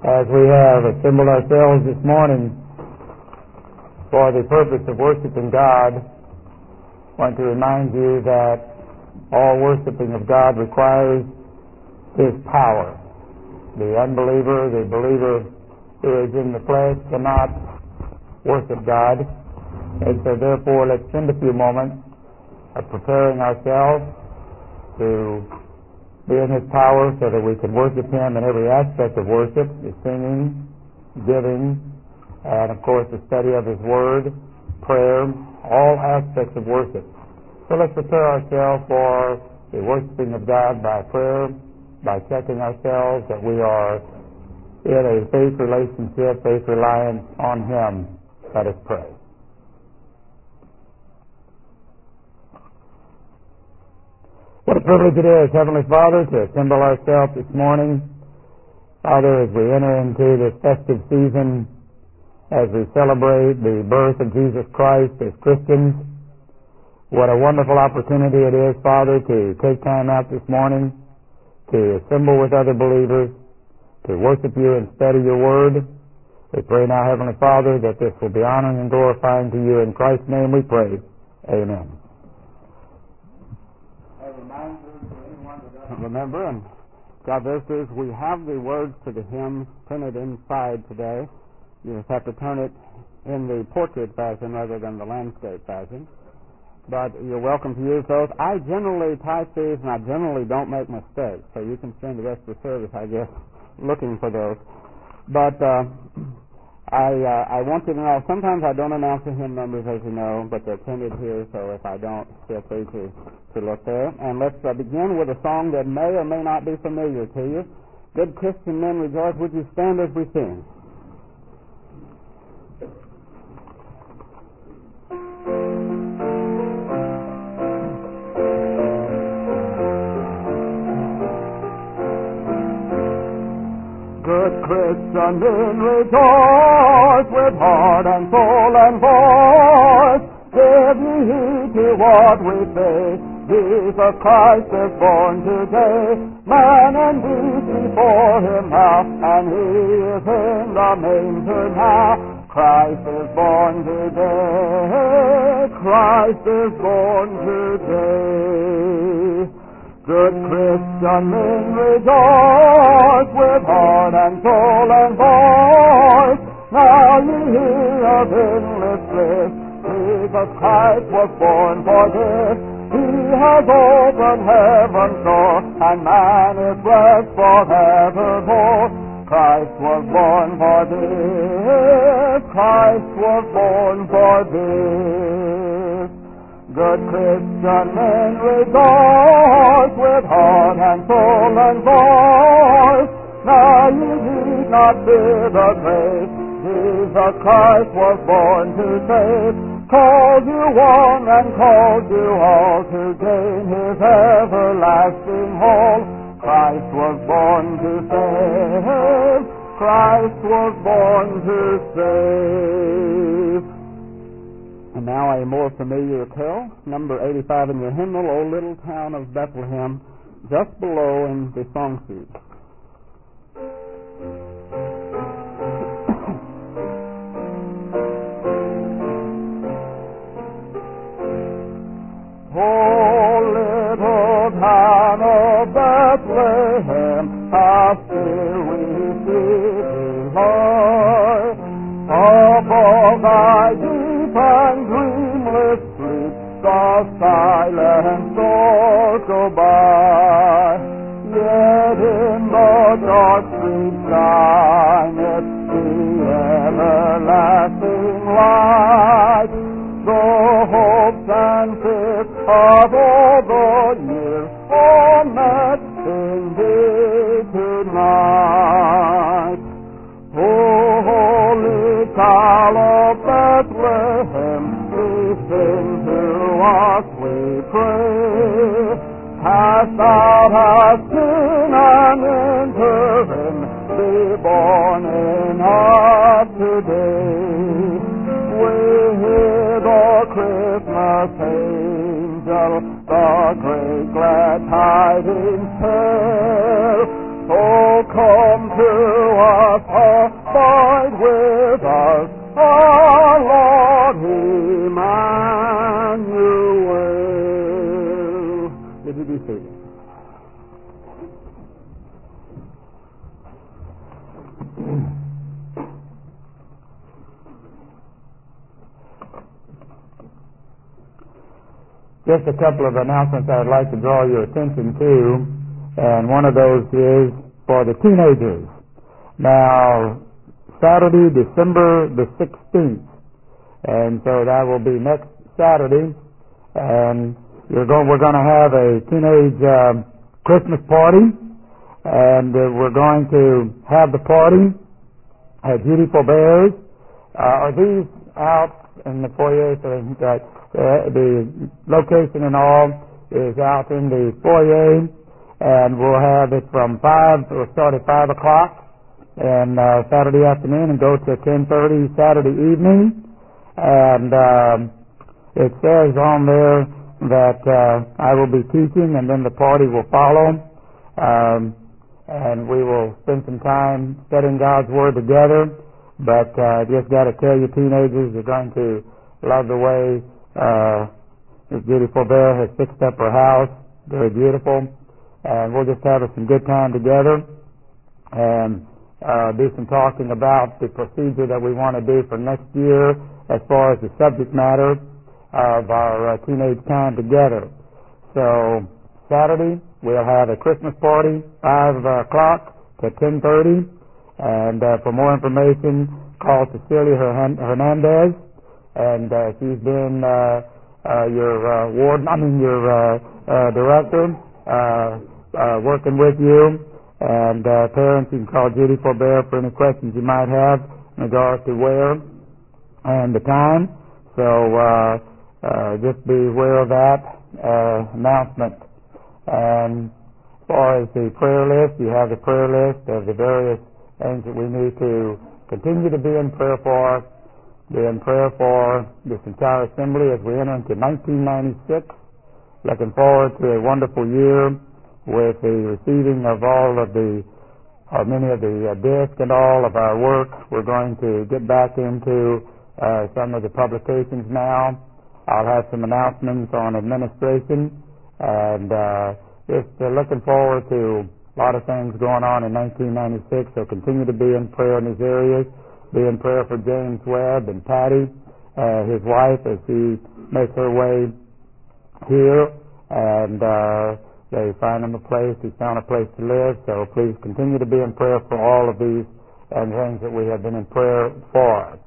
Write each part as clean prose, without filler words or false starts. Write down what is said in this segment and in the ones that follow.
As we have assembled ourselves this morning for the purpose of worshiping God, I want to remind you that all worshiping of God requires His power. The unbeliever, the believer who is in the flesh cannot worship God. And so therefore, let's spend a few moments of preparing ourselves to be in His power so that we can worship Him in every aspect of worship, the singing, giving, and of course the study of His Word, prayer, all aspects of worship. So let's prepare ourselves for the worshiping of God by prayer, by checking ourselves that we are in a faith relationship, faith reliance on Him. Let us pray. What a privilege it is, Heavenly Father, to assemble ourselves this morning. Father, as we enter into this festive season, as we celebrate the birth of Jesus Christ as Christians, what a wonderful opportunity it is, Father, to take time out this morning to assemble with other believers, to worship You and study Your Word. We pray now, Heavenly Father, that this will be honoring and glorifying to You. In Christ's name we pray. Amen. Remember, and God visitors, we have the words to the hymn printed inside today. You just have to turn it in the portrait fashion rather than the landscape fashion. But you're welcome to use those. I generally type these, and I generally don't make mistakes, so you can spend the rest of the service, I guess, looking for those. But I want you to know, sometimes I don't announce the hymn numbers, as you know, but they're printed here, so if I don't, feel free to look there. And let's begin with a song that may or may not be familiar to you. Good Christian men rejoice. Would you stand as we sing? Good Christian men rejoice with heart and soul and voice. Give ye heed to what we say. Jesus Christ is born today. Man and beast before Him now, and He is in the manger now. Christ is born today. Christ is born today. Good Christian men rejoice with heart and soul and voice. Now ye hear of endless bliss. Jesus Christ was born for this. He has opened heaven's door, and man is blessed forevermore. Christ was born for this. Christ was born for this. Good Christian men rejoice with heart and soul and voice. Now ye need not fear the grave. Jesus Christ was born to save. Called you one and called you all to gain His everlasting hold. Christ was born to save. Christ was born to save. And now a more familiar carol, number 85 in your hymnal, O Little Town of Bethlehem, just below in the song sheet. O little town of Bethlehem, how still we see thee lie. Above thy deep and dreamless sleep, the silent stars go by. Yet in the dark street shineth the everlasting light. The hopes and fears of all the years are met in thee tonight. O holy child of Bethlehem, listen to us, we pray. Cast out our sin and enter in, be born in us today. We hear the Christmas angel, the great glad tidings tell. Oh, come to us, just a couple of announcements I'd like to draw your attention to, and one of those is for the teenagers. Now, Saturday, December the 16th, and so that will be next Saturday, and we're going to have a teenage Christmas party, and we're going to have the party at Judy Forbear's. Are these out in the foyer? So that the location and all is out in the foyer, and we'll have it from 5. We'll start at 5 o'clock and Saturday afternoon and go to 10:30 Saturday evening. And it says on there that I will be teaching, and then the party will follow, and we will spend some time studying God's Word together. But I just got to tell you, teenagers, you're going to love the way Miss Judy Forbear has fixed up her house. Very beautiful. And we'll just have some good time together and do some talking about the procedure that we want to do for next year as far as the subject matter of our teenage time together. So Saturday we'll have a Christmas party, 5 o'clock to 10:30. And for more information, call Cecilia Hernandez, and she's been your director, working with you. And parents, you can call Judy Forbear for any questions you might have in regards to where and the time. So just be aware of that announcement. And as far as the prayer list, you have the prayer list of the various things that we need to continue to be in prayer for. Be in prayer for this entire assembly as we enter into 1996. Looking forward to a wonderful year with the receiving of all of the, many of the discs and all of our work. We're going to get back into some of the publications now. I'll have some announcements on administration, and just looking forward to a lot of things going on in 1996, so continue to be in prayer in these areas. Be in prayer for James Webb and Patty, his wife, as she makes her way here, and they find him a place. He's found a place to live, so please continue to be in prayer for all of these and things that we have been in prayer for.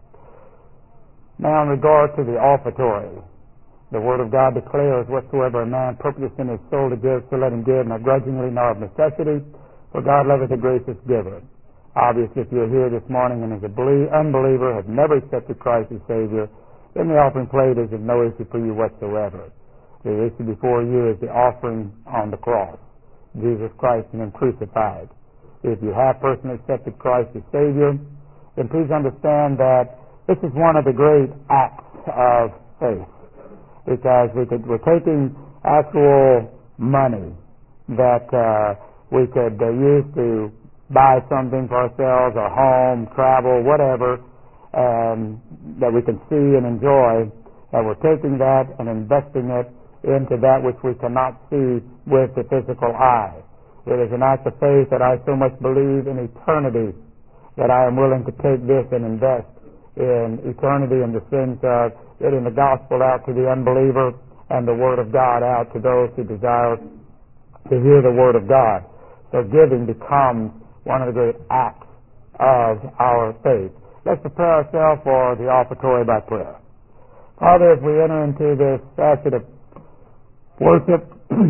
Now, in regard to the offertory, the Word of God declares, whatsoever a man purposeth in his soul to give, so let him give, not grudgingly nor of necessity, for God loveth a gracious giver. Obviously, if you're here this morning and as an unbeliever, have never accepted Christ as Savior, then the offering plate is of no issue for you whatsoever. The issue before you is the offering on the cross, Jesus Christ and Him crucified. If you have personally accepted Christ as Savior, then please understand that this is one of the great acts of faith. Because we're taking actual money that we could use to buy something for ourselves, our home, travel, whatever, and that we can see and enjoy, and we're taking that and investing it into that which we cannot see with the physical eye. It is an act of faith that I so much believe in eternity that I am willing to take this and invest in eternity in the sense of getting the gospel out to the unbeliever and the Word of God out to those who desire to hear the Word of God. So giving becomes one of the great acts of our faith. Let's prepare ourselves for the offertory by prayer. Father, as we enter into this facet of worship,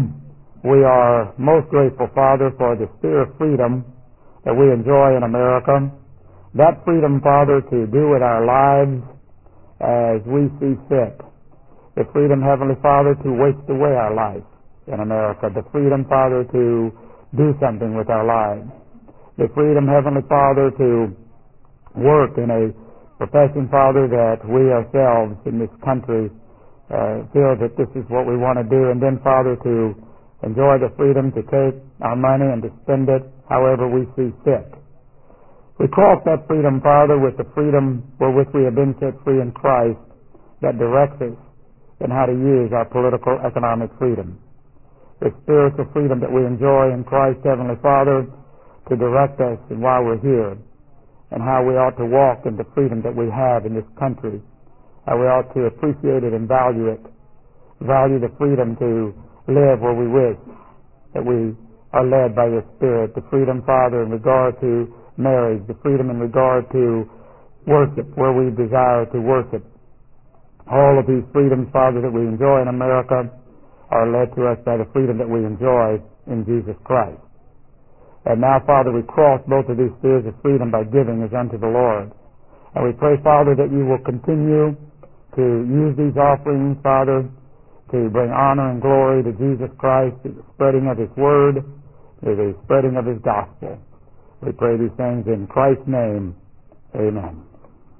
we are most grateful, Father, for the spirit of freedom that we enjoy in America. That freedom, Father, to do with our lives as we see fit. The freedom, Heavenly Father, to waste away our life in America. The freedom, Father, to do something with our lives. The freedom, Heavenly Father, to work in a profession, Father, that we ourselves in this country feel that this is what we want to do. And then, Father, to enjoy the freedom to take our money and to spend it however we see fit. We cross that freedom, Father, with the freedom wherewith we have been set free in Christ that directs us in how to use our political, economic freedom. The spiritual freedom that we enjoy in Christ, Heavenly Father, to direct us in why we're here and how we ought to walk in the freedom that we have in this country, how we ought to appreciate it and value it, value the freedom to live where we wish, that we are led by your Spirit, the freedom, Father, in regard to marriage, the freedom in regard to worship, where we desire to worship. All of these freedoms, Father, that we enjoy in America are led to us by the freedom that we enjoy in Jesus Christ. And now, Father, we cross both of these spheres of freedom by giving as unto the Lord. And we pray, Father, that you will continue to use these offerings, Father, to bring honor and glory to Jesus Christ, to the spreading of His Word, to the spreading of His gospel. We pray these things in Christ's name. Amen.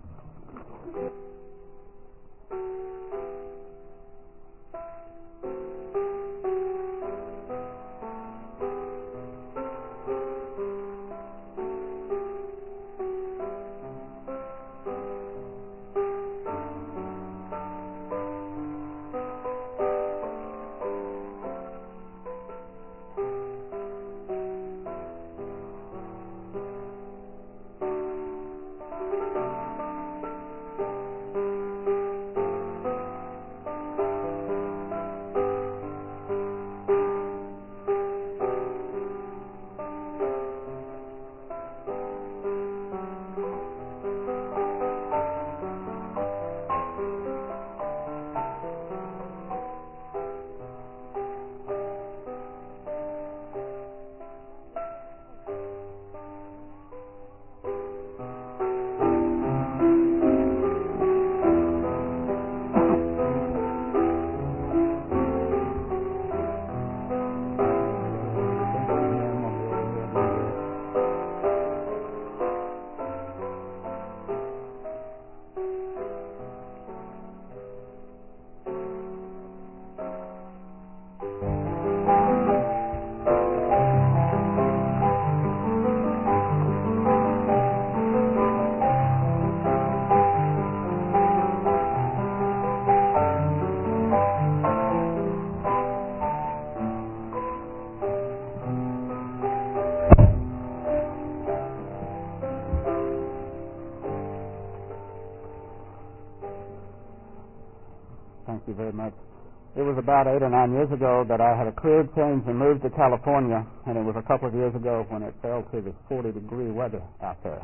Thank you very much. It was about 8 or 9 years ago that I had a career change and moved to California, and it was a couple of years ago when it fell to the 40-degree weather out there.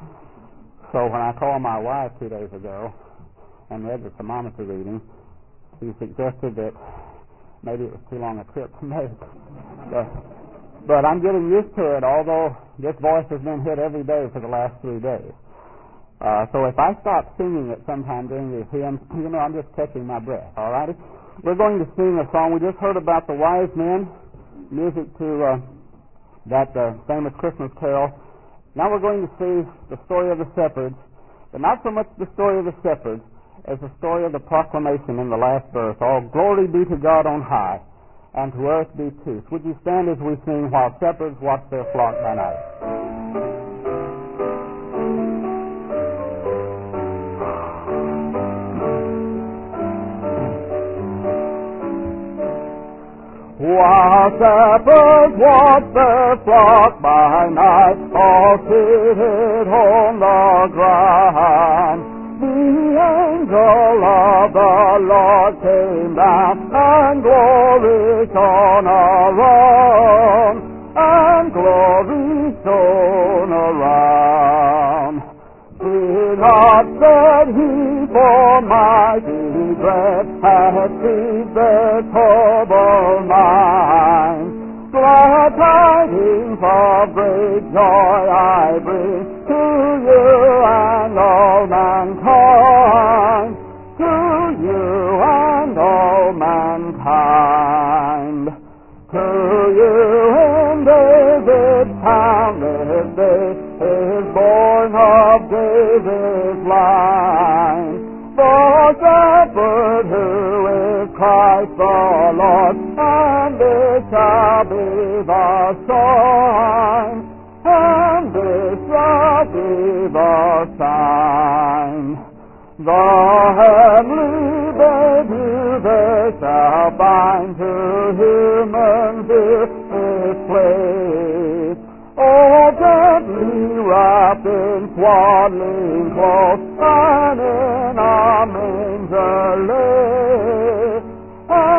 So when I called my wife 2 days ago and read the thermometer reading, she suggested that maybe it was too long a trip to make. But I'm getting used to it, although this voice has been hit every day for the last 3 days. So if I stop singing at some time during these hymns, I'm just catching my breath, all righty? We're going to sing a song. We just heard about the wise men, music to that famous Christmas carol. Now we're going to see the story of the shepherds, but not so much the story of the shepherds as the story of the proclamation in the last verse. All glory be to God on high, and to earth be peace. Would you stand as we sing while shepherds watch their flock by night? While shepherds watch their flock by night, all seated on the ground, the angel of the Lord came down, and glory shone around, and glory shone around. Fear not, said he, for mighty dread hath seized their troubled minds. Glad tidings of great joy I bring to you and all mankind, to you and all mankind. To you in David's town this day is born of David's line, the shepherd who is Christ the Lord, and this shall be the sign, and this shall be the sign. The heavenly baby they shall bind to him and his place, all gently wrapped in swaddling clothes, and in a manger lay.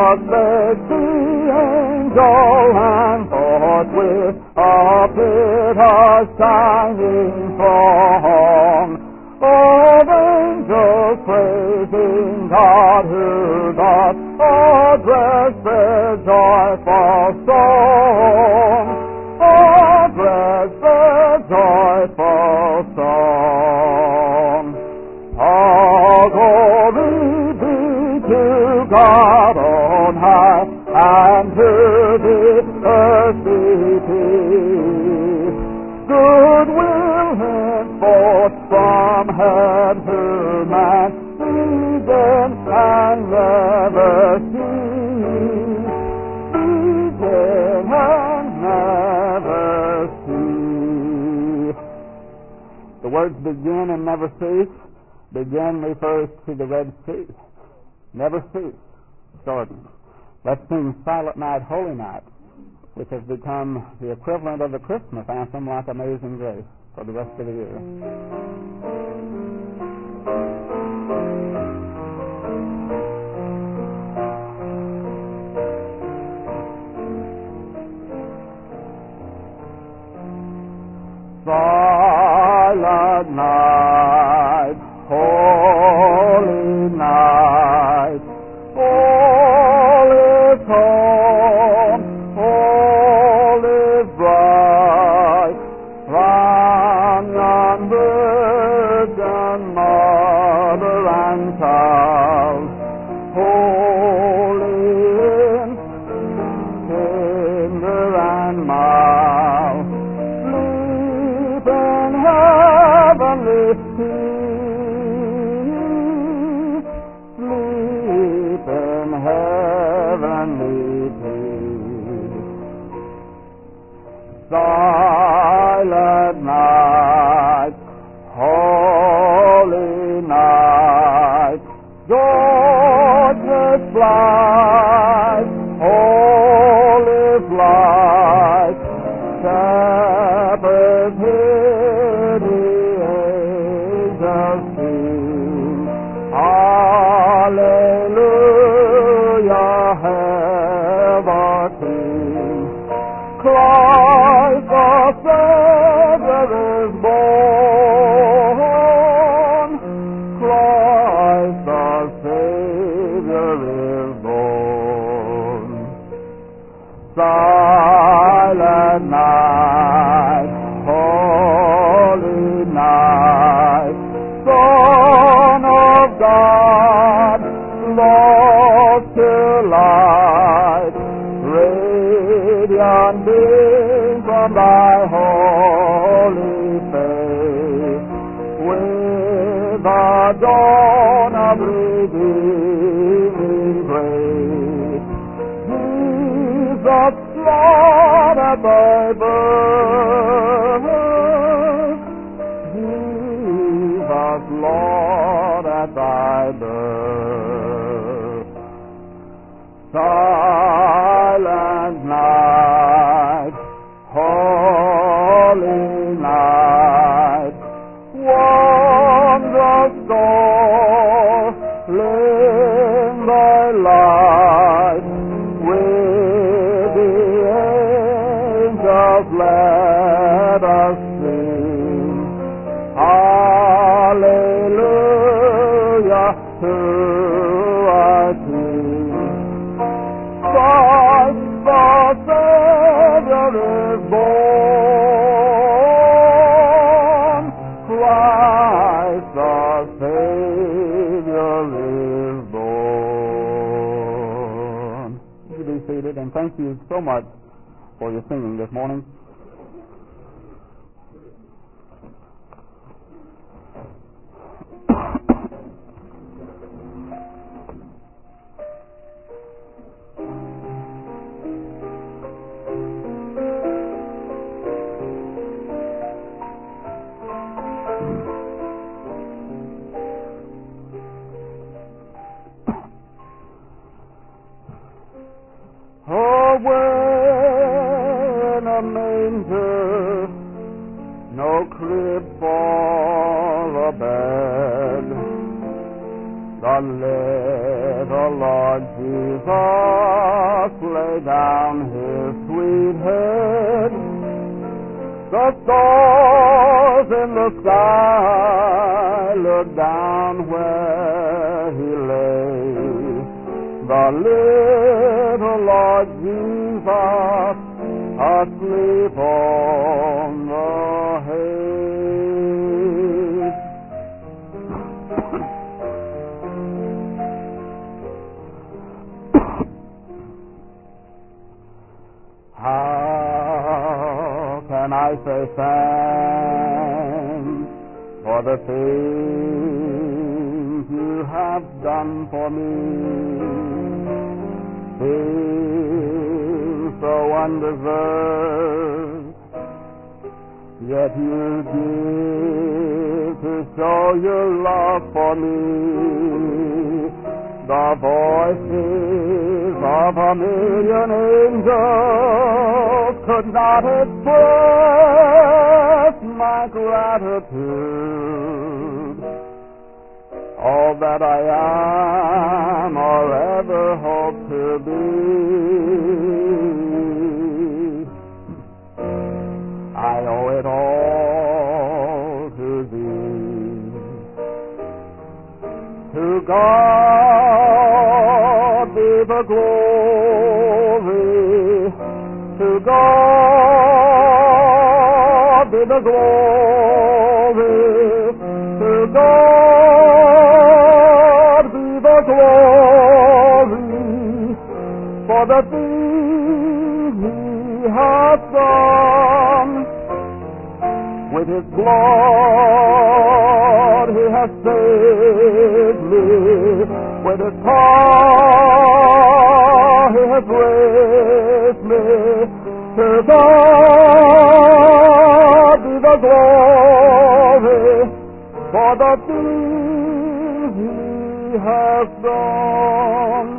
Thus spake the angel, and forthwith appeared a shining throng of angels praising God, who thus addressed their joyful song. Address their joyful song. All glory be to God on high, and to the earth be peace. Goodwill henceforth from head to man, begin and never cease. Begin and never cease. The words begin and never cease. Begin refers to the Red Sea. Never cease. Jordan. Let's sing Silent Night, Holy Night, which has become the equivalent of the Christmas anthem, like Amazing Grace, for the rest of the year. Silent night, holy night, all is calm, all is bright, round yon virgin mother and child, holy in tender and mild, sleep in heavenly peace, sleep in heavenly peace. Silent night, holy night, darkness flies, all is light, shepherds hear the angels sing, hallelujah, hail the King. Christ the Savior is born. Christ the Savior is born. Silent night, holy night, Son of God, lost to light, radiant beam from thy holy face, with the dawn of redeeming grace. Jesus, Lord, at thy birth, Jesus, Lord, at thy birth. Silent night, holy night, wondrous door, lend thy light, with the angels let us sing, hallelujah to our King. Christ the Savior is born. Christ the Savior is born. You be seated, and thank you so much for your singing this morning. Oh, where in a manger, no crib for a bed, the little the Lord Jesus lay down his sweet head. The stars in the sky looked down where he lay. The little Lord Jesus asleep on the hay. How can I say thanks for the things you have done for me? Things so undeserved, yet you give to show your love for me. The voices of a million angels could not express my gratitude. All that I am or ever hope to be, I owe it all to thee. To God be the glory, to God be the glory, to God be the glory, for the things he hath done. With his blood he has saved me. With his power he has raised me. To God be the glory for the things he has done.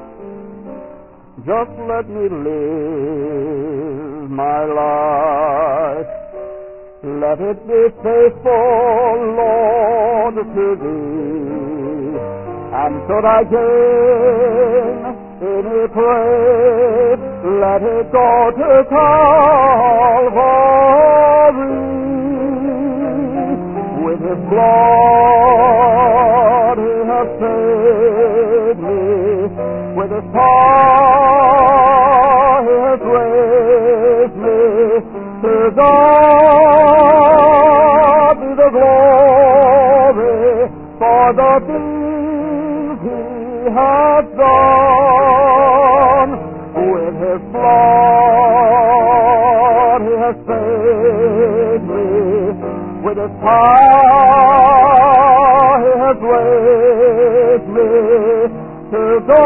Just let me live my life. Let it be faithful, Lord, to thee. And should I gain any praise, let it go to Calvary. With his blood he has saved me. With his power he has raised me. To God be the glory for the things he hath done. With his blood he has saved me. With his power he has raised me. To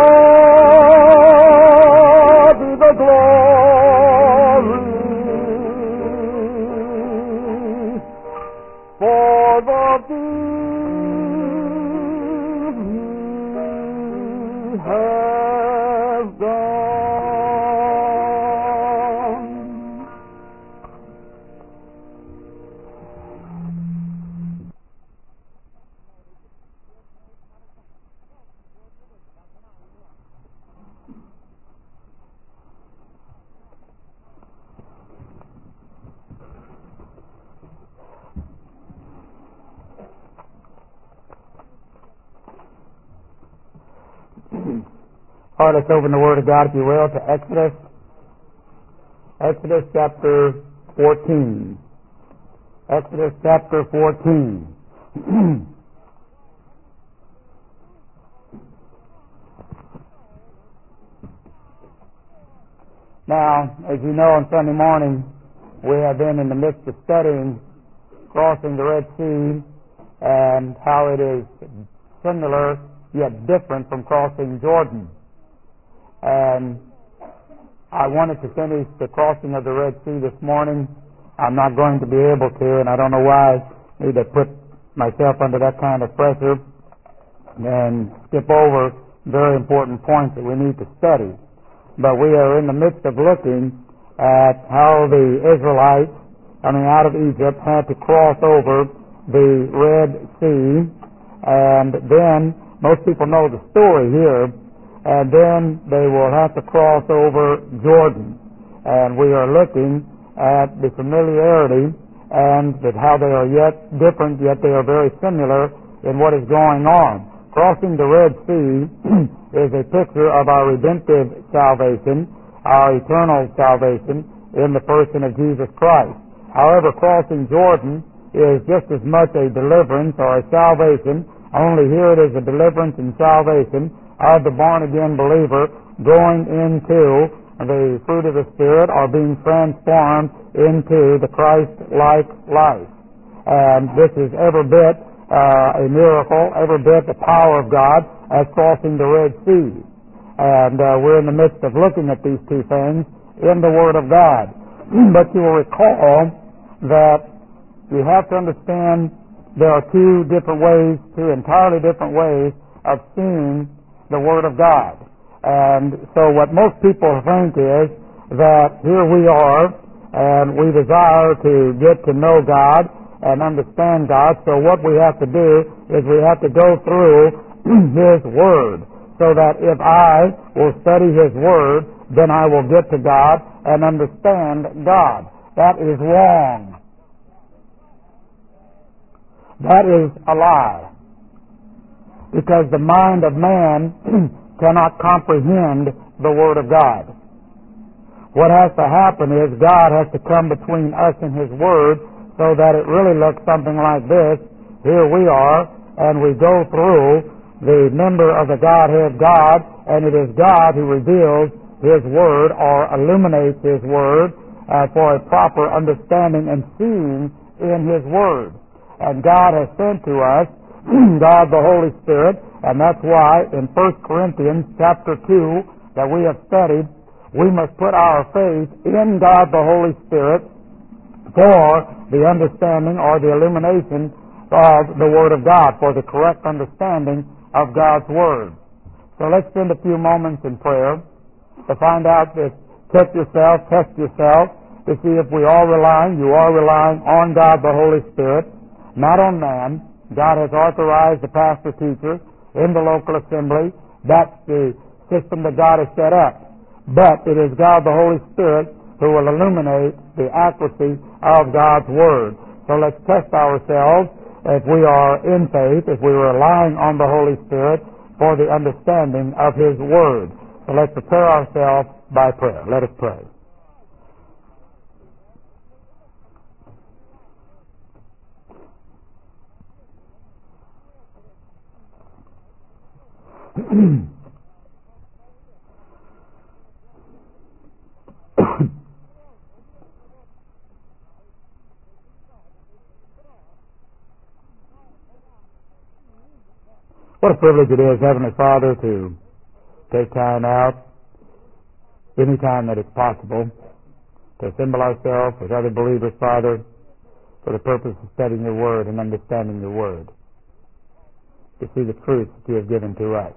God be the glory for the things he has done. All right, let's open the Word of God, if you will, to Exodus. Exodus chapter 14. Exodus chapter 14. Now, as you know, on Sunday morning, we have been in the midst of studying crossing the Red Sea and how it is similar yet different from crossing Jordan. And I wanted to finish the crossing of the Red Sea this morning. I'm not going to be able to, and I don't know why I need to put myself under that kind of pressure and skip over very important points that we need to study. But we are in the midst of looking at how the Israelites, coming out of Egypt, had to cross over the Red Sea. And then, most people know the story here, and then they will have to cross over Jordan. And we are looking at the familiarity and that how they are yet different, yet they are very similar in what is going on. Crossing the Red Sea is a picture of our redemptive salvation, our eternal salvation in the person of Jesus Christ. However, crossing Jordan is just as much a deliverance or a salvation, only here it is a deliverance and salvation of the born-again believer going into the fruit of the Spirit or being transformed into the Christ-like life. And this is every bit a miracle, every bit the power of God as crossing the Red Sea. And we're in the midst of looking at these two things in the Word of God. But you will recall that you have to understand there are two different ways, two entirely different ways of seeing the Word of God. And so what most people think is that here we are and we desire to get to know God and understand God. So what we have to do is we have to go through His Word, so that if I will study His Word, then I will get to God and understand God. That is wrong. That is a lie. Because the mind of man cannot comprehend the Word of God. What has to happen is God has to come between us and His Word so that it really looks something like this. Here we are, and we go through the member of the Godhead God, and it is God who reveals His Word or illuminates His Word for a proper understanding and seeing in His Word. And God has sent to us God the Holy Spirit, and that's why in 1 Corinthians chapter 2 that we have studied, we must put our faith in God the Holy Spirit for the understanding or the illumination of the Word of God, for the correct understanding of God's Word. So let's spend a few moments in prayer to find out that, test yourself to see if you are relying on God the Holy Spirit, not on man. God has authorized the pastor-teacher in the local assembly. That's the system that God has set up. But it is God the Holy Spirit who will illuminate the accuracy of God's Word. So let's test ourselves if we are in faith, if we are relying on the Holy Spirit for the understanding of His Word. So let's prepare ourselves by prayer. Let us pray. What a privilege it is, Heavenly Father, to take time out, any time that it's possible, to assemble ourselves with other believers, Father, for the purpose of studying Your Word and understanding Your Word, to see the truth that You have given to us.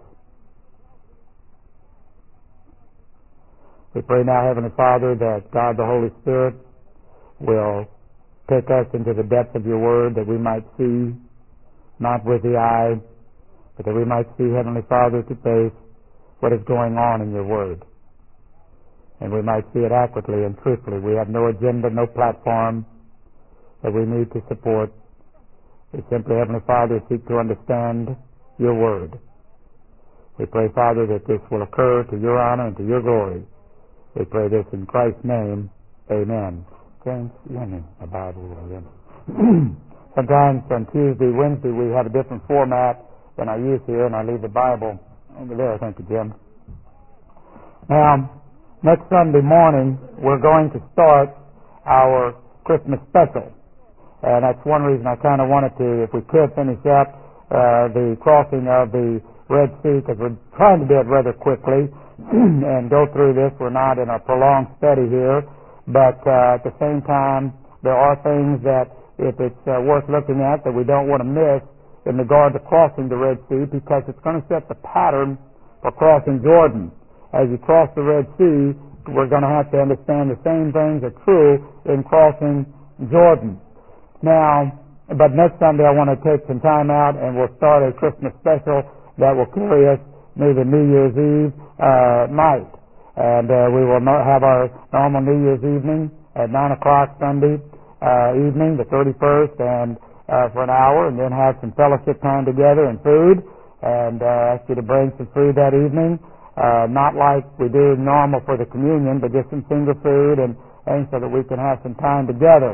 We pray now, Heavenly Father, that God the Holy Spirit will take us into the depths of Your Word, that we might see, not with the eye, but that we might see, Heavenly Father, to face what is going on in Your Word. And we might see it accurately and truthfully. We have no agenda, no platform that we need to support. We simply, Heavenly Father, seek to understand Your Word. We pray, Father, that this will occur to Your honor and to Your glory. We pray this in Christ's name. Amen. James, lend me a Bible. Sometimes on Tuesday, Wednesday, we have a different format than I use here, and I leave the Bible over there. Thank you, Jim. Now, next Sunday morning, we're going to start our Christmas special. And that's one reason I kind of wanted to, if we could, finish up the crossing of the Red Sea, because we're trying to do it rather quickly and go through this. We're not in a prolonged study here, but at the same time, there are things that if it's worth looking at that we don't want to miss in regard to crossing the Red Sea, because it's going to set the pattern for crossing Jordan. As you cross the Red Sea, we're going to have to understand the same things are true in crossing Jordan. Now, but next Sunday I want to take some time out and we'll start a Christmas special that will carry us maybe New Year's Eve night. And we will have our normal New Year's evening at 9 o'clock Sunday evening, the 31st, and for an hour, and then have some fellowship time together and food. And ask you to bring some food that evening, not like we do normal for the communion, but just some finger food and so that we can have some time together.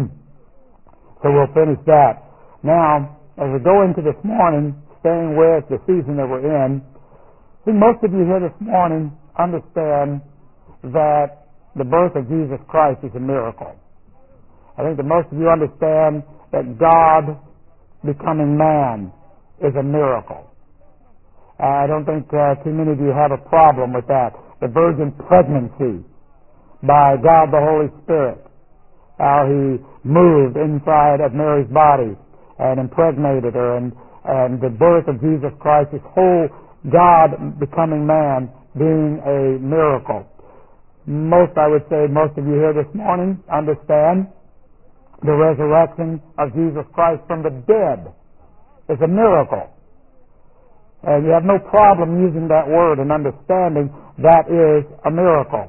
So we'll finish that. Now, as we go into this morning, staying with the season that we're in, I think most of you here this morning understand that the birth of Jesus Christ is a miracle. I think that most of you understand that God becoming man is a miracle. I don't think too many of you have a problem with that. The virgin pregnancy by God the Holy Spirit, how He moved inside of Mary's body and impregnated her, and the birth of Jesus Christ, His whole God becoming man being a miracle. I would say most of you here this morning understand the resurrection of Jesus Christ from the dead is a miracle. And you have no problem using that word and understanding that is a miracle.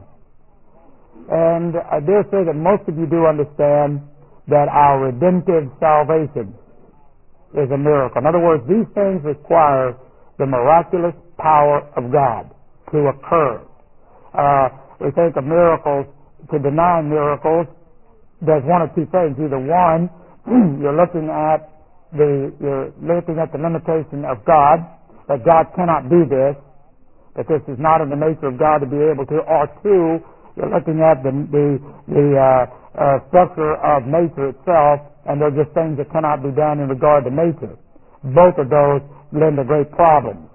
And I dare say that most of you do understand that our redemptive salvation is a miracle. In other words, these things require the miraculous power of God to occur. We think of miracles. To deny miracles, there's one of two things. Either one, you're looking at the limitation of God, that God cannot do this, that this is not in the nature of God to be able to, or two, you're looking at the structure of nature itself, and they're just things that cannot be done in regard to nature. Both of those lend to great problems.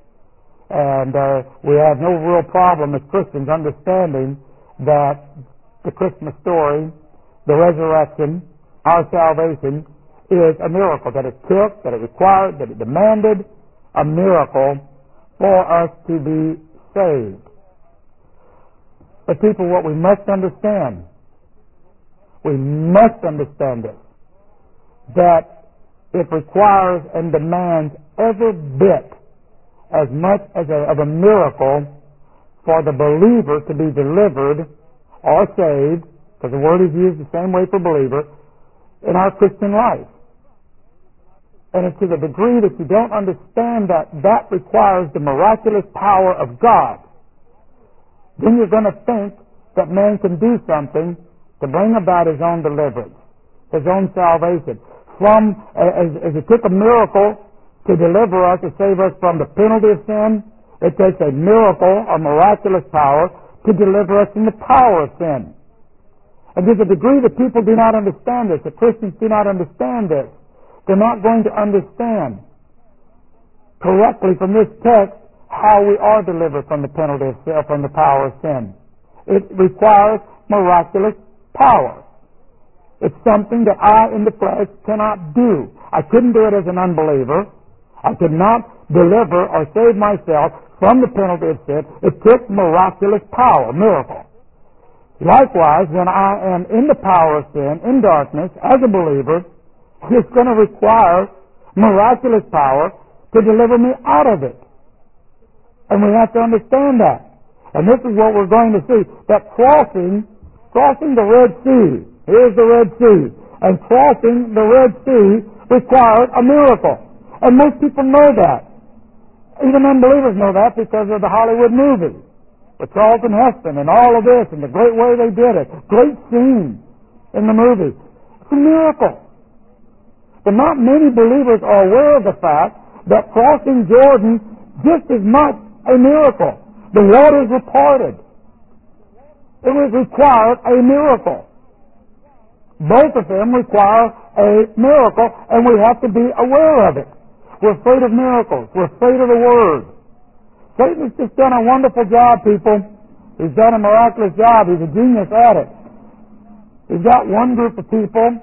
And we have no real problem as Christians understanding that the Christmas story, the resurrection, our salvation, is a miracle, that it took, that it required, that it demanded a miracle for us to be saved. But people, what we must understand this, that it requires and demands every bit as much as of a miracle for the believer to be delivered or saved, because the word is used the same way for believer, in our Christian life. And it's to the degree that you don't understand that that requires the miraculous power of God, then you're going to think that man can do something to bring about his own deliverance, his own salvation. As it took a miracle to deliver us, to save us from the penalty of sin, it takes a miracle, a miraculous power, to deliver us from the power of sin. And to the degree that people do not understand this, that Christians do not understand this, they're not going to understand correctly from this text how we are delivered from the penalty of sin, from the power of sin. It requires miraculous power. It's something that I in the flesh cannot do. I couldn't do it as an unbeliever. I could not deliver or save myself from the penalty of sin. It took miraculous power, miracle. Likewise, when I am in the power of sin, in darkness, as a believer, it's going to require miraculous power to deliver me out of it. And we have to understand that. And this is what we're going to see, that crossing the Red Sea, here's the Red Sea, and crossing the Red Sea required a miracle. And most people know that. Even unbelievers know that because of the Hollywood movies with Charlton Heston and all of this and the great way they did it. Great scene in the movie. It's a miracle. But not many believers are aware of the fact that crossing Jordan just as much a miracle. The waters were parted. It was required a miracle. Both of them require a miracle, and we have to be aware of it. We're afraid of miracles. We're afraid of the Word. Satan's just done a wonderful job, people. He's done a miraculous job. He's a genius at it. He's got one group of people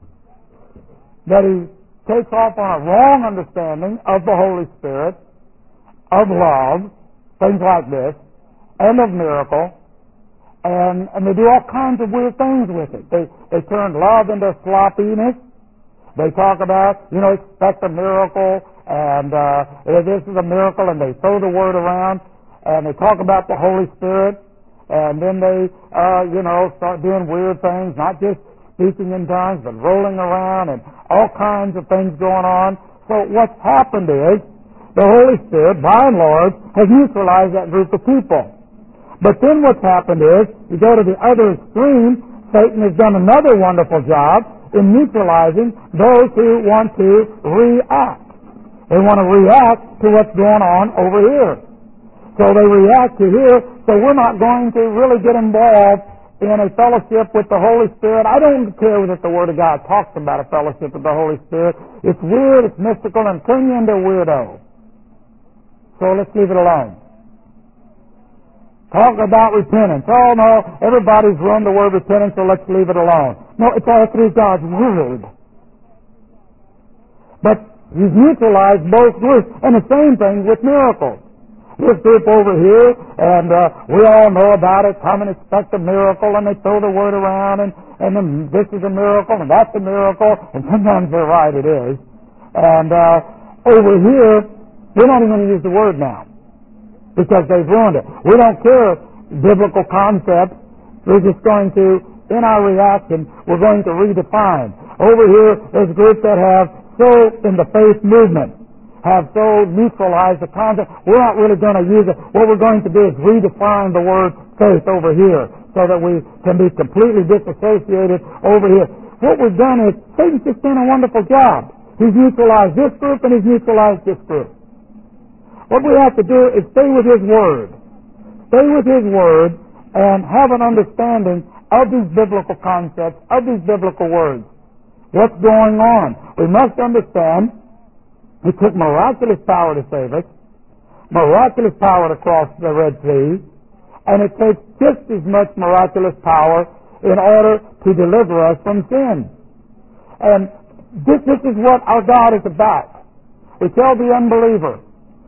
that he takes off on a wrong understanding of the Holy Spirit, of love, things like this, and of miracle, and they do all kinds of weird things with it. They turn love into sloppiness. They talk about, expect a miracle and this is a miracle, and they throw the word around, and they talk about the Holy Spirit, and then they, start doing weird things, not just speaking in tongues, but rolling around, and all kinds of things going on. So what's happened is, the Holy Spirit, by and large, has neutralized that group of people. But then what's happened is, you go to the other extreme, Satan has done another wonderful job in neutralizing those who want to react. They want to react to what's going on over here. So they react to here, so we're not going to really get involved in a fellowship with the Holy Spirit. I don't care that the Word of God talks about a fellowship with the Holy Spirit. It's weird, it's mystical, and turn you into a weirdo. So let's leave it alone. Talk about repentance. Oh no, everybody's run the word repentance, so let's leave it alone. No, it's all through God's Word. But He's neutralized both groups. And the same thing with miracles. This group over here, and we all know about it, come and expect a miracle, and they throw the word around, and then this is a miracle, and that's a miracle, and sometimes they're right, it is. And over here, we're not even going to use the word now, because they've ruined it. We don't care biblical concepts. We're just going to, in our reaction, we're going to redefine. Over here, there's groups that have so, in the faith movement, have so neutralized the concept, we're not really going to use it. What we're going to do is redefine the word faith over here so that we can be completely disassociated over here. What we've done is, Satan's just done a wonderful job. He's neutralized this group and he's neutralized this group. What we have to do is stay with His Word. Stay with His Word and have an understanding of these biblical concepts, of these biblical words. What's going on? We must understand He took miraculous power to save us, miraculous power to cross the Red Sea, and it takes just as much miraculous power in order to deliver us from sin. And this is what our God is about. We tell the unbeliever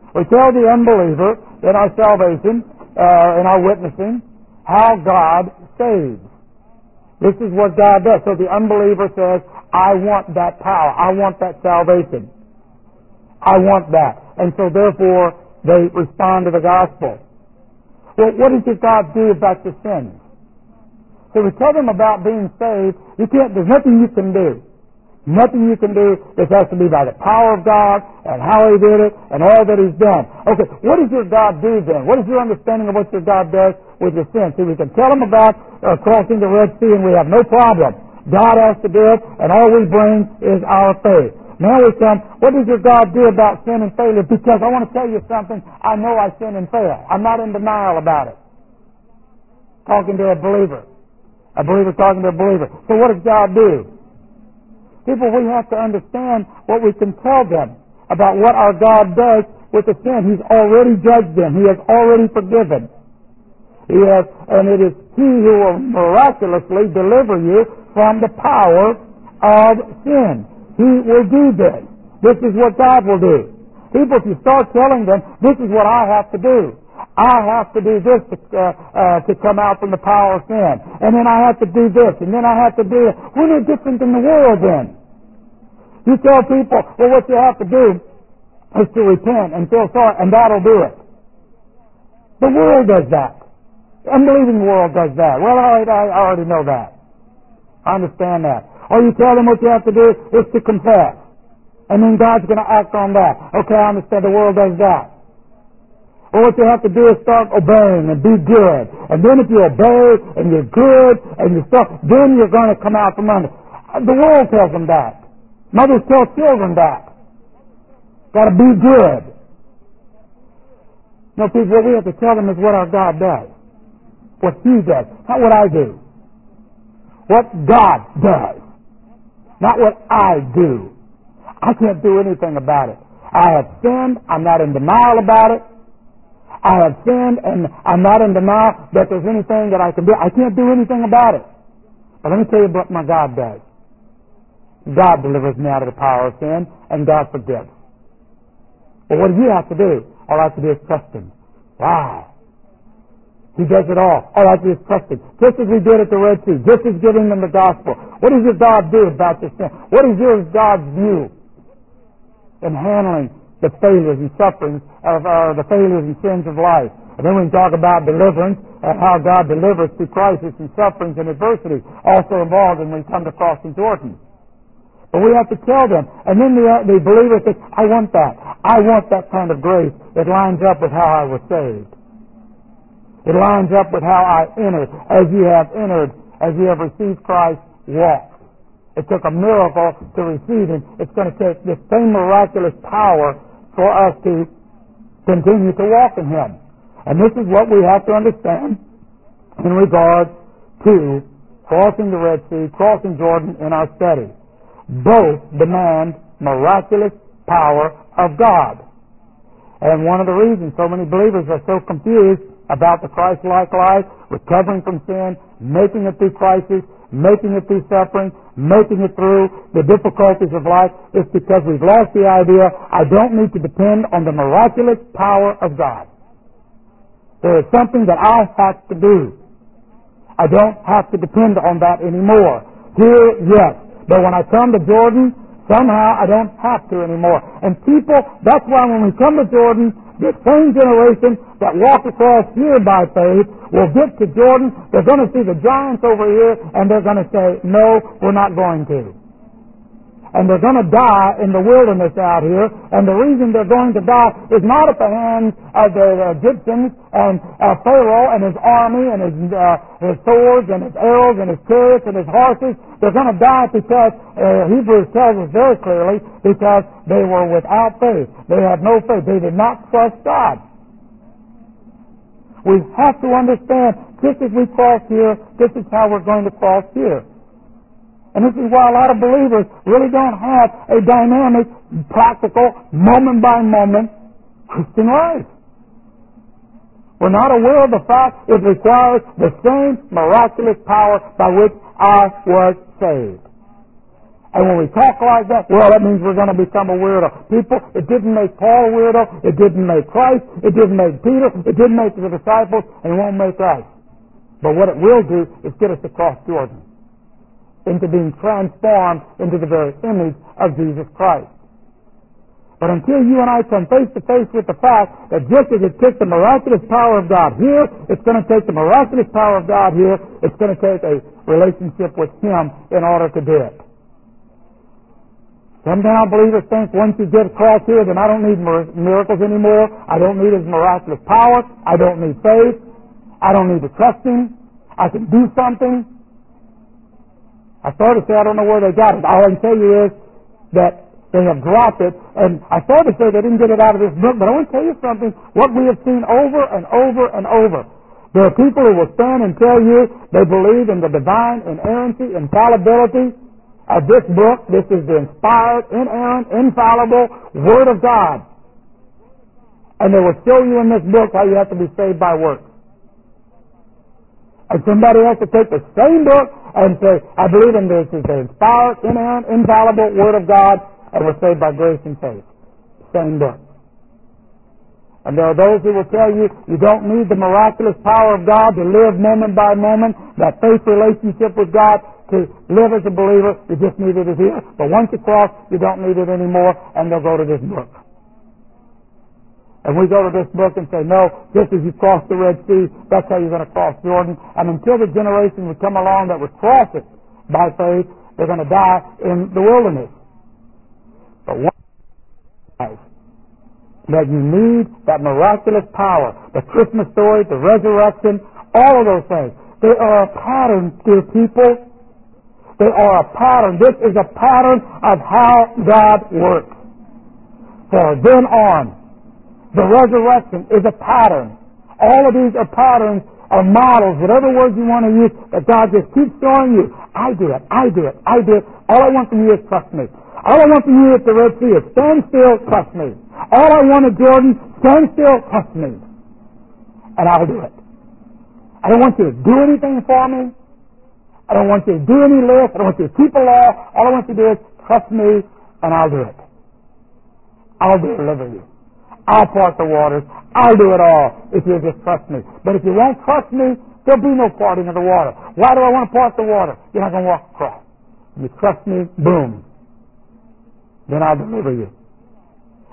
in our salvation, in our witnessing, how God saves. This is what God does. So the unbeliever says, I want that power. I want that salvation. I want that. And so therefore, they respond to the gospel. Well, what does your God do about your sins? So we tell them about being saved. There's nothing you can do. Nothing you can do. This has to be by the power of God and how He did it and all that He's done. Okay, what does your God do then? What is your understanding of what your God does with your sins? See, we can tell them about crossing the Red Sea and we have no problem. God has to do it, and all we bring is our faith. Now we come, what does your God do about sin and failure? Because I want to tell you something, I know I sin and fail. I'm not in denial about it. Talking to a believer talking to a believer. So what does God do? People, we have to understand what we can tell them about what our God does with the sin. He's already judged them. He has already forgiven. He has, and it is He who will miraculously deliver you from the power of sin. He will do this. This is what God will do. People, if you start telling them, this is what I have to do. I have to do this to come out from the power of sin. And then I have to do this. And then I have to do it. We're no different than the world then. You tell people, well, what you have to do is to repent and feel sorry, and that'll do it. The world does that. The unbelieving world does that. Well, I already know that. I understand that. Or you tell them what you have to do is to confess. And then God's going to act on that. Okay, I understand the world does that. Or what you have to do is start obeying and be good. And then if you obey and you're good and you start, then you're going to come out from under. The world tells them that. Mothers tell children that. Got to be good. No, people, what we have to tell them is what our God does. What He does. Not what I do. What God does. Not what I do. I can't do anything about it. I have sinned. I'm not in denial about it. I have sinned, and I'm not in denial that there's anything that I can do. I can't do anything about it. But let me tell you what my God does. God delivers me out of the power of sin, and God forgives. But what do you have to do? All I have to do is trust Him. Wow. He does it all. All I have to do is trust Him. Just as we did at the Red Sea. Just as giving them the gospel. What does your God do about your sin? What is your God's view in handling the failures and sufferings of the failures and sins of life. And then we can talk about deliverance and how God delivers through crisis and sufferings and adversity, also involved when we come to crossing Jordan. But we have to tell them. And then the believer says, I want that. I want that kind of grace that lines up with how I was saved. It lines up with how I entered. As you have entered, as you have received Christ, walk. It took a miracle to receive Him. It's going to take this same miraculous power for us to continue to walk in Him. And this is what we have to understand in regard to crossing the Red Sea, crossing Jordan in our study. Both demand miraculous power of God. And one of the reasons so many believers are so confused about the Christ-like life, recovering from sin, making it through crisis, making it through suffering, making it through the difficulties of life, is because we've lost the idea, I don't need to depend on the miraculous power of God. There is something that I have to do. I don't have to depend on that anymore. Here, yes. But when I come to Jordan, somehow I don't have to anymore. And people, that's why when we come to Jordan, the same generation that walk across here by faith will get to Jordan, they're going to see the giants over here, and they're going to say, no, we're not going to. And they're going to die in the wilderness out here, and the reason they're going to die is not at the hands of the Egyptians and Pharaoh and his army and his swords and his arrows and his chariots and his horses. They're going to die because, Hebrews tells us very clearly, because they were without faith. They had no faith. They did not trust God. We have to understand, just as we cross here, this is how we're going to cross here. And this is why a lot of believers really don't have a dynamic, practical, moment-by-moment Christian life. We're not aware of the fact it requires the same miraculous power by which I was saved. And when we talk like that, well, that means we're going to become a weirdo. People, it didn't make Paul a weirdo. It didn't make Christ. It didn't make Peter. It didn't make the disciples. And it won't make us. But what it will do is get us across Jordan into being transformed into the very image of Jesus Christ. But until you and I come face to face with the fact that just as it took the miraculous power of God here, it's going to take the miraculous power of God here, it's going to take a relationship with Him in order to do it. Sometimes believers think once you get across here, then I don't need miracles anymore. I don't need His miraculous power. I don't need faith. I don't need to trust Him. I can do something. I started to say I don't know where they got it. All I can tell you is that they have dropped it. And I started to say they didn't get it out of this book, but I want to tell you something. What we have seen over and over and over. There are people who will stand and tell you they believe in the divine inerrancy, infallibility of this book. This is the inspired, inerrant, infallible Word of God. And they will show you in this book how you have to be saved by works. And somebody has to take the same book and say, I believe in this is the inspired, inerrant, infallible Word of God, and we're saved by grace and faith. Same book. And there are those who will tell you, you don't need the miraculous power of God to live moment by moment, that faith relationship with God to live as a believer. You just need it here. But once you cross, you don't need it anymore, and they'll go to this book. And we go to this book and say, no, just as you cross the Red Sea, that's how you're going to cross Jordan. And until the generation would come along that would cross it by faith, they're going to die in the wilderness. But one that you need that miraculous power, the Christmas story, the resurrection, all of those things. They are a pattern, dear people. They are a pattern. This is a pattern of how God works. For then on, the resurrection is a pattern. All of these are patterns or models, whatever words you want to use, that God just keeps showing you. I do it, I do it, I do it. All I want from you is trust me. All I want from you at the Red Sea is stand still, trust me. All I want at Jordan, stand still, trust me. And I'll do it. I don't want you to do anything for me. I don't want you to do any list. I don't want you to keep a law. All I want you to do is trust me, and I'll do it. I'll deliver you. I'll part the waters. I'll do it all if you'll just trust me. But if you won't trust me, there'll be no parting of the water. Why do I want to part the water? You're not going to walk across. You trust me, boom. Then I'll deliver you.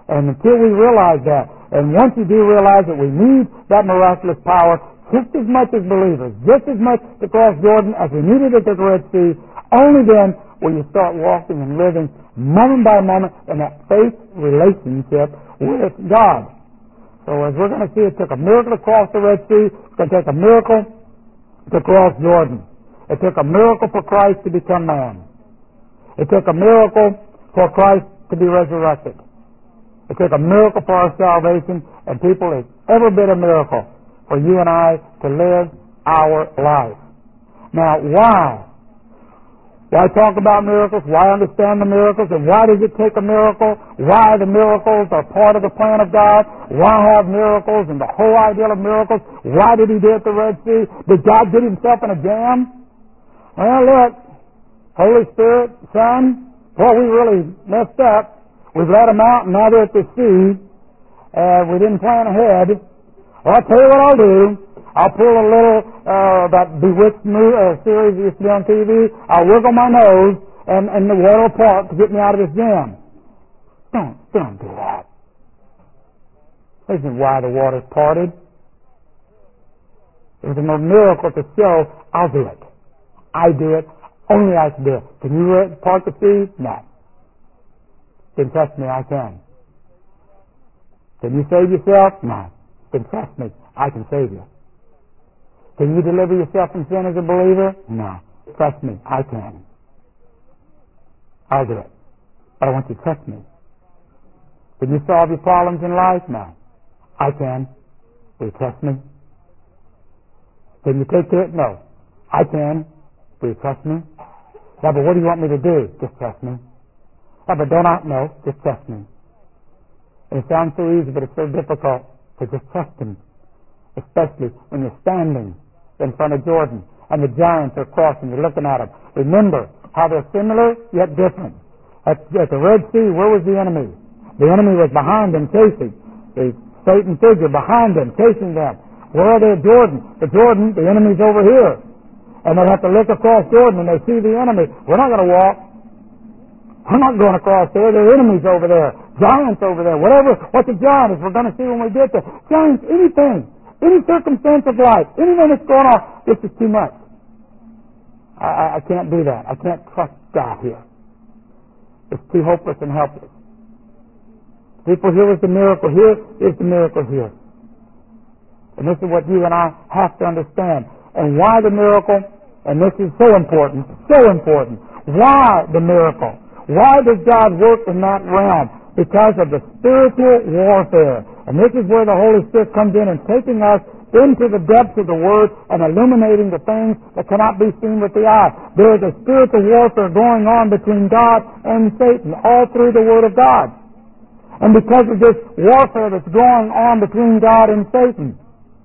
And until we realize that, and once you do realize that we need that miraculous power, just as much as believers, just as much to cross Jordan as we needed it at the Red Sea, only then will you start walking and living moment by moment in that faith relationship with God. So as we're going to see, it took a miracle to cross the Red Sea. It's going to take a miracle to cross Jordan. It took a miracle for Christ to become man. It took a miracle for Christ to be resurrected. It took a miracle for our salvation, and people, it's ever been a miracle for you and I to live our life. Now, why? Why talk about miracles? Why understand the miracles? And why does it take a miracle? Why the miracles are part of the plan of God? Why have miracles and the whole idea of miracles? Why did He do it at the Red Sea? Did God get Himself in a jam? Well, look, Holy Spirit, Son, boy, we really messed up. We've let them out, and now they're at the sea, and we didn't plan ahead. Well, I'll tell you what I'll do. I'll pull a little, that Bewitched series that used to be on TV. I'll wiggle my nose, and the water will part to get me out of this jam. Don't do that. This isn't why the water's parted. It was a miracle to show, I'll do it. I do it. Only I can do it. Can you part the sea? No. Then trust me, I can. Can you save yourself? No. Then trust me, I can save you. Can you deliver yourself from sin as a believer? No. Trust me, I can. I'll do it. But I want you to trust me. Can you solve your problems in life? No. I can. Will you trust me? Can you take care of it? No. I can. Will you trust me? Yeah, but what do you want me to do? Just trust me. Yeah, but don't I? No, just trust me. And it sounds so easy, but it's so difficult to just trust Him. Especially when you're standing in front of Jordan and the giants are crossing, you're looking at them. Remember how they're similar yet different. At the Red Sea, where was the enemy? The enemy was behind them chasing. The Satan figure behind them, chasing them. Where are they at Jordan? The Jordan, the enemy's over here. And they have to look across Jordan and they see the enemy. We're not going to walk. We're not going across there. There are enemies over there. Giants over there. Whatever, what the giant is, we're going to see when we get there. Giants, anything. Any circumstance of life. Anything that's going on. This is too much. I can't do that. I can't trust God here. It's too hopeless and helpless. People, here is the miracle. Here is the miracle here. And this is what you and I have to understand. And why the miracle? And this is so important. So important. Why the miracle? Why does God work in that realm? Because of the spiritual warfare. And this is where the Holy Spirit comes in and taking us into the depths of the Word and illuminating the things that cannot be seen with the eye. There is a spiritual warfare going on between God and Satan all through the Word of God. And because of this warfare that's going on between God and Satan,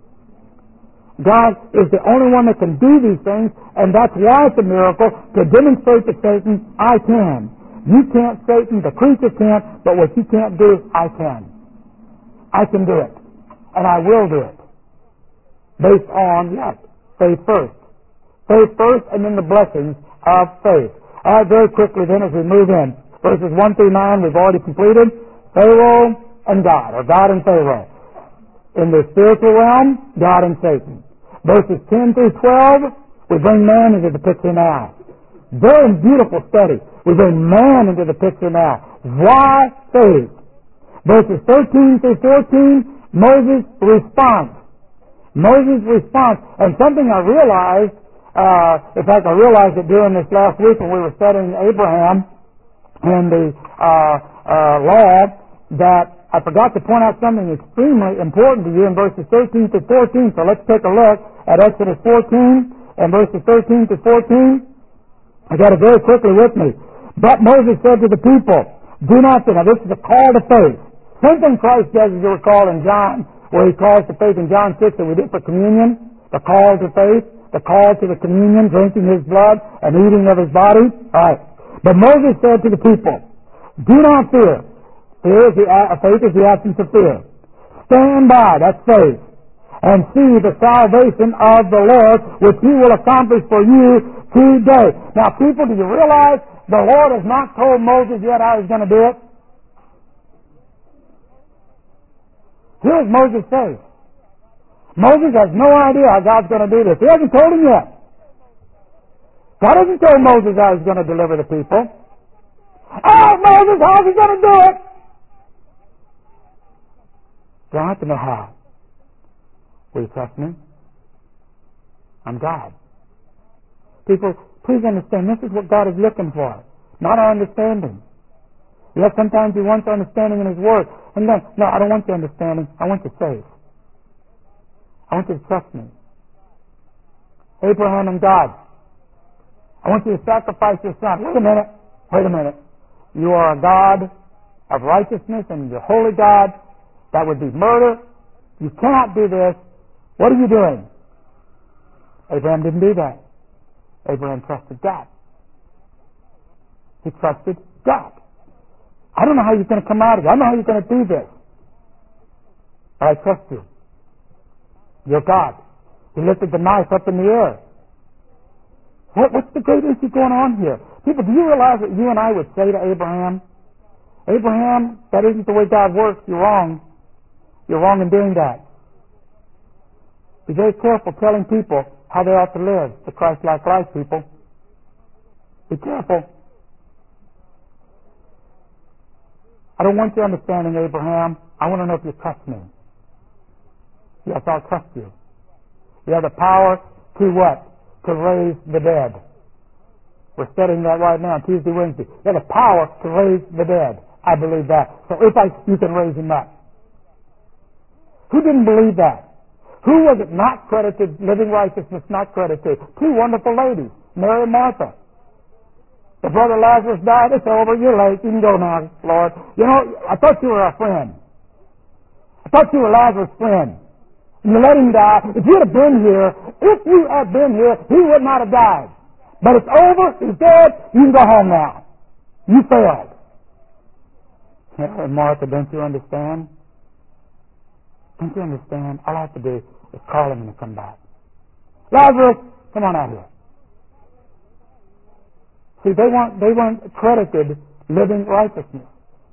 God is the only one that can do these things, and that's why it's a miracle, to demonstrate to Satan, I can. You can't, Satan, the creature can't, but what you can't do, I can. I can do it. And I will do it. Based on what? Faith first. Faith first, and then the blessings of faith. All right, very quickly then as we move in. Verses 1 through 9 we've already completed. Pharaoh and God, or God and Pharaoh. In the spiritual realm, God and Satan. Verses 10 through 12, we bring man into the picture now. Very beautiful study. We bring man into the picture now. Why faith? Verses 13 through 14, Moses' response. Moses' response. And something I realized, in fact I realized it during this last week when we were studying Abraham and the law, that I forgot to point out something extremely important to you in verses 13 to 14. So let's take a look at Exodus 14 and verses 13 to 14. I got it very quickly with me. But Moses said to the people, do not sin. Now this is a call to faith. Same thing Christ does, as you recall in John, where He calls to faith in John 6 that we did for communion. The call to faith, the call to the communion, drinking His blood and eating of His body. All right. But Moses said to the people, do not fear. Faith is the absence of fear. Stand by, that's faith, and see the salvation of the Lord, which He will accomplish for you today. Now, people, do you realize the Lord has not told Moses yet how He's going to do it? Here's Moses' faith. Moses has no idea how God's going to do this. He hasn't told him yet. God hasn't told Moses how He's going to deliver the people. Oh, Moses, how's He going to do it? You don't have to know how. Will you trust me? I'm God. People, please understand, this is what God is looking for, not our understanding. Yes, sometimes He wants understanding in His Word. And then, no, I don't want your understanding. I want your faith. I want you to trust me. Abraham and God. I want you to sacrifice your son. Wait a minute. You are a God of righteousness and you're holy God. That would be murder. You cannot do this. What are you doing? Abraham didn't do that. Abraham trusted God. He trusted God. I don't know how you're going to come out of it. I don't know how you're going to do this. But I trust you. You're God. He lifted the knife up in the air. What's the great issue going on here? People, do you realize what you and I would say to Abraham? Abraham, that isn't the way God works. You're wrong. You're wrong in doing that. Be very careful telling people how they ought to live, the Christ-like life, people. Be careful. I don't want your understanding, Abraham. I want to know if you trust me. Yes, I'll trust you. You have the power to what? To raise the dead. We're studying that right now, Tuesday, Wednesday. You have the power to raise the dead. I believe that. So you can raise him up. Who didn't believe that? Who was it not credited, living righteousness not credited? Two wonderful ladies, Mary and Martha. The brother Lazarus died, it's over, you're late, you can go now, Lord. You know, I thought you were a friend. I thought you were Lazarus' friend. And you let him die. If you had been here, he would not have died. But it's over, he's dead, you can go home now. You failed. Mary and Martha, don't you understand? Don't you understand? All I have to do is call him and he'll come back. Lazarus, come on out here. See, they weren't credited living righteousness.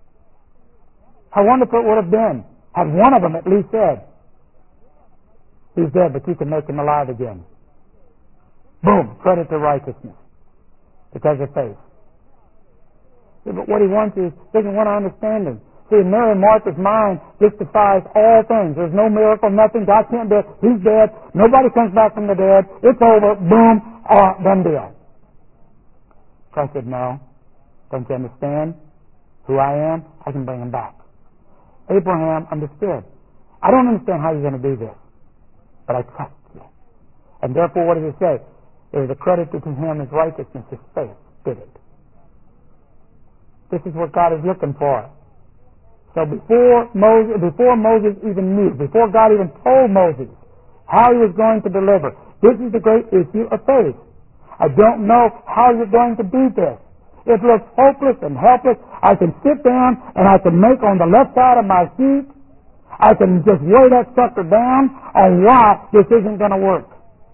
How wonderful it would have been had one of them at least said, he's dead, but you can make him alive again. Boom, credit to righteousness because of faith. See, but what he wants is, doesn't want our understanding. See, in Mary and Martha's mind, this defies all things. There's no miracle, nothing. God can't do it. He's dead. Nobody comes back from the dead. It's over. Boom. Done deal. Christ said, no. Don't you understand who I am? I can bring him back. Abraham understood. I don't understand how you're going to do this, but I trust you. And therefore, what does it say? It was accredited to him as righteousness, his faith did it. This is what God is looking for. So before Moses even knew, before God even told Moses how he was going to deliver, this is the great issue of faith. I don't know how you're going to do this. It looks hopeless and helpless. I can sit down and I can make on the left side of my seat, I can just weigh that sucker down on why this isn't going to work.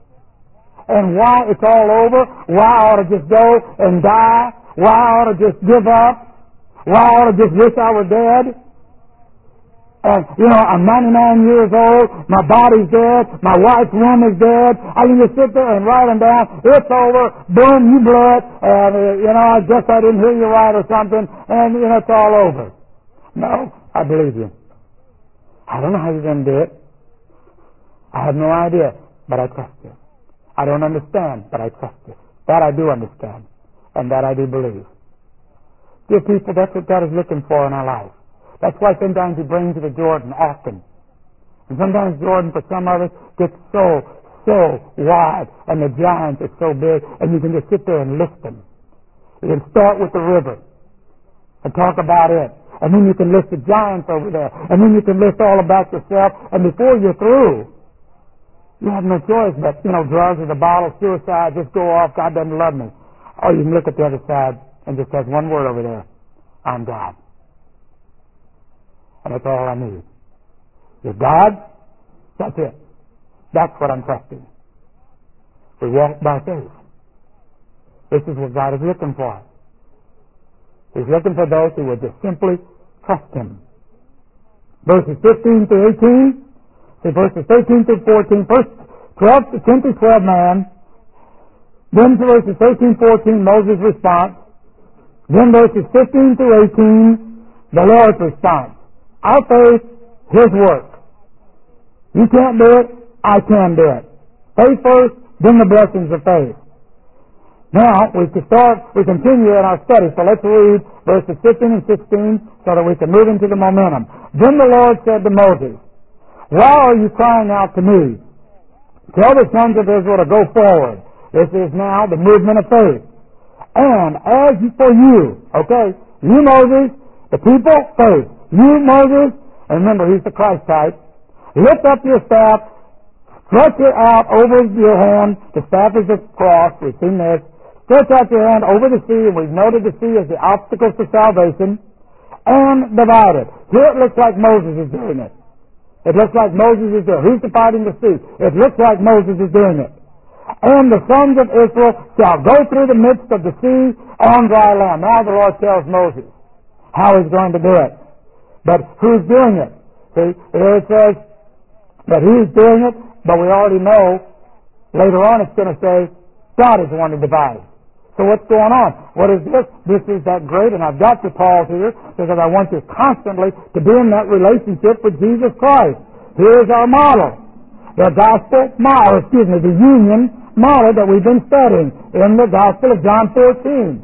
And why it's all over, why I ought to just go and die, why I ought to just give up, why I ought to just wish I were dead. And, I'm 99 years old, my body's dead, my wife's womb is dead, I can just sit there and write them down, it's over, boom, you blew it, and, I guess I didn't hear you right or something, and, it's all over. No, I believe you. I don't know how you're going to do it. I have no idea, but I trust you. I don't understand, but I trust you. That I do understand, and that I do believe. Dear people, that's what God is looking for in our life. That's why sometimes He brings you to Jordan often. And sometimes Jordan, for some of us, gets so wide, and the giants are so big, and you can just sit there and list them. You can start with the river and talk about it. And then you can list the giants over there. And then you can list all about yourself. And before you're through, you have no choice but, drugs or the bottle, suicide, just go off, God doesn't love me. Or you can look at the other side and just have one word over there. I'm God. And that's all I need. You're God, that's it. That's what I'm trusting. We walk by faith. This is what God is looking for. He's looking for those who would just simply trust Him. verses 15 through 18. See, verses 13 through 14. First 10 through 12, man. Then to verses 13, 14, Moses' response. Then verses 15 through 18, the Lord's response. Our faith, His work. You can't do it, I can do it. Faith first, then the blessings of faith. Now, we continue in our study, so let's read verses 15 and 16 so that we can move into the momentum. Then the Lord said to Moses, why are you crying out to me? Tell the sons of Israel to go forward. This is now the movement of faith. And as for you, okay, you Moses, the people, faith. You Moses, and remember he's the Christ type, lift up your staff, stretch it out over your hand. The staff is a cross, we've seen this. Stretch out your hand over the sea, and we've noted the sea as the obstacle to salvation, and divide it. Here it looks like Moses is doing it. It looks like Moses is doing it. Who's dividing the sea? It looks like Moses is doing it. And the sons of Israel shall go through the midst of the sea on dry land. Now the Lord tells Moses how He's going to do it. But who's doing it? See, here it says that He's doing it, but we already know later on it's going to say God is the one who divides. So what's going on? What is this? This is that great, and I've got to pause here because I want you constantly to be in that relationship with Jesus Christ. Here is our model. The gospel model, the union model that we've been studying in the Gospel of John 14.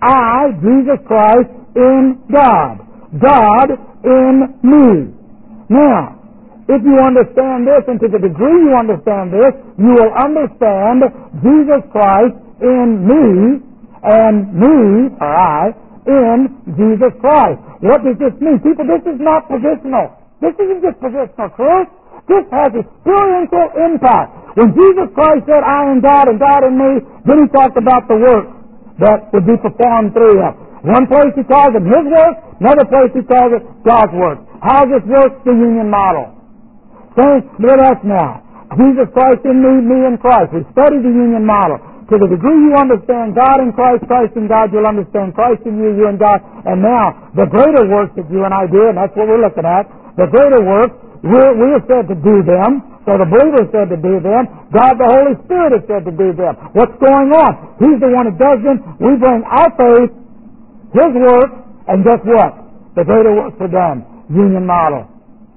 I, Jesus Christ, in God. God in me. Now, if you understand this, and to the degree you understand this, you will understand Jesus Christ in me, and me, or I, in Jesus Christ. What does this mean? People, this is not positional. This isn't just positional truth. This has experiential impact. When Jesus Christ said, I am God and God in me, then He talked about the work that would be performed through Him. One place He calls it His work, another place He calls it God's work. How does this work? The union model. Saints, with us now. Jesus Christ in me, me in Christ. We study the union model. To the degree you understand God in Christ, Christ in God, you'll understand Christ in you, you in God. And now, the greater works that you and I do, and that's what we're looking at, the greater works, we are said to do them. So the believer is said to do them. God the Holy Spirit is said to do them. What's going on? He's the one who does them. We bring our faith, His work, and guess what? The greater works are done. Union model.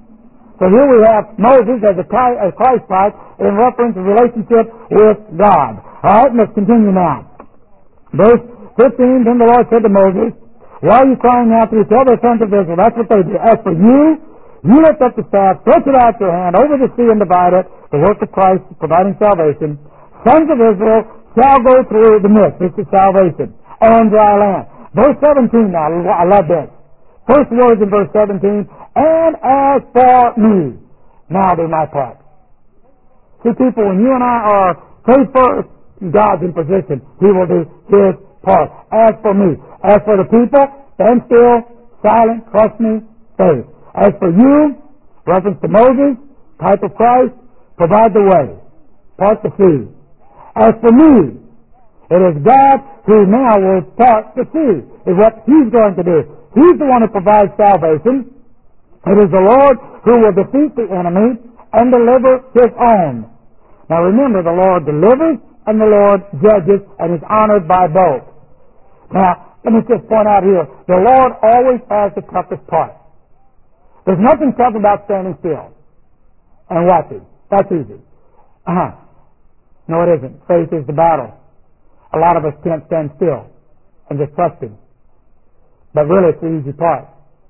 So here we have Moses as a Christ type in reference to relationship with God. All right, let's continue now. Verse 15, then the Lord said to Moses, why are you crying out to me? Tell the sons of Israel. That's what they do. As for you, you lift up the staff, stretch it out your hand over the sea and divide it, the work of Christ providing salvation. Sons of Israel shall go through the midst. This is salvation on dry land. Verse 17 now, I love this. First words in verse 17, and as for me, now do my part. See, people, when you and I are faith first, God's in position. He will do His part. As for me, as for the people, stand still, silent, trust me, faith. As for you, reference to Moses, type of Christ, provide the way, part the sea. As for me, it is God who now will part the sea, is what He's going to do. He's the one who provides salvation. It is the Lord who will defeat the enemy and deliver His own. Now remember, the Lord delivers and the Lord judges and is honored by both. Now, let me just point out here, the Lord always has the toughest part. There's nothing tough about standing still and watching. That's easy. No, it isn't. Faith is the battle. A lot of us can't stand still and just trust Him. But really, it's the easy part.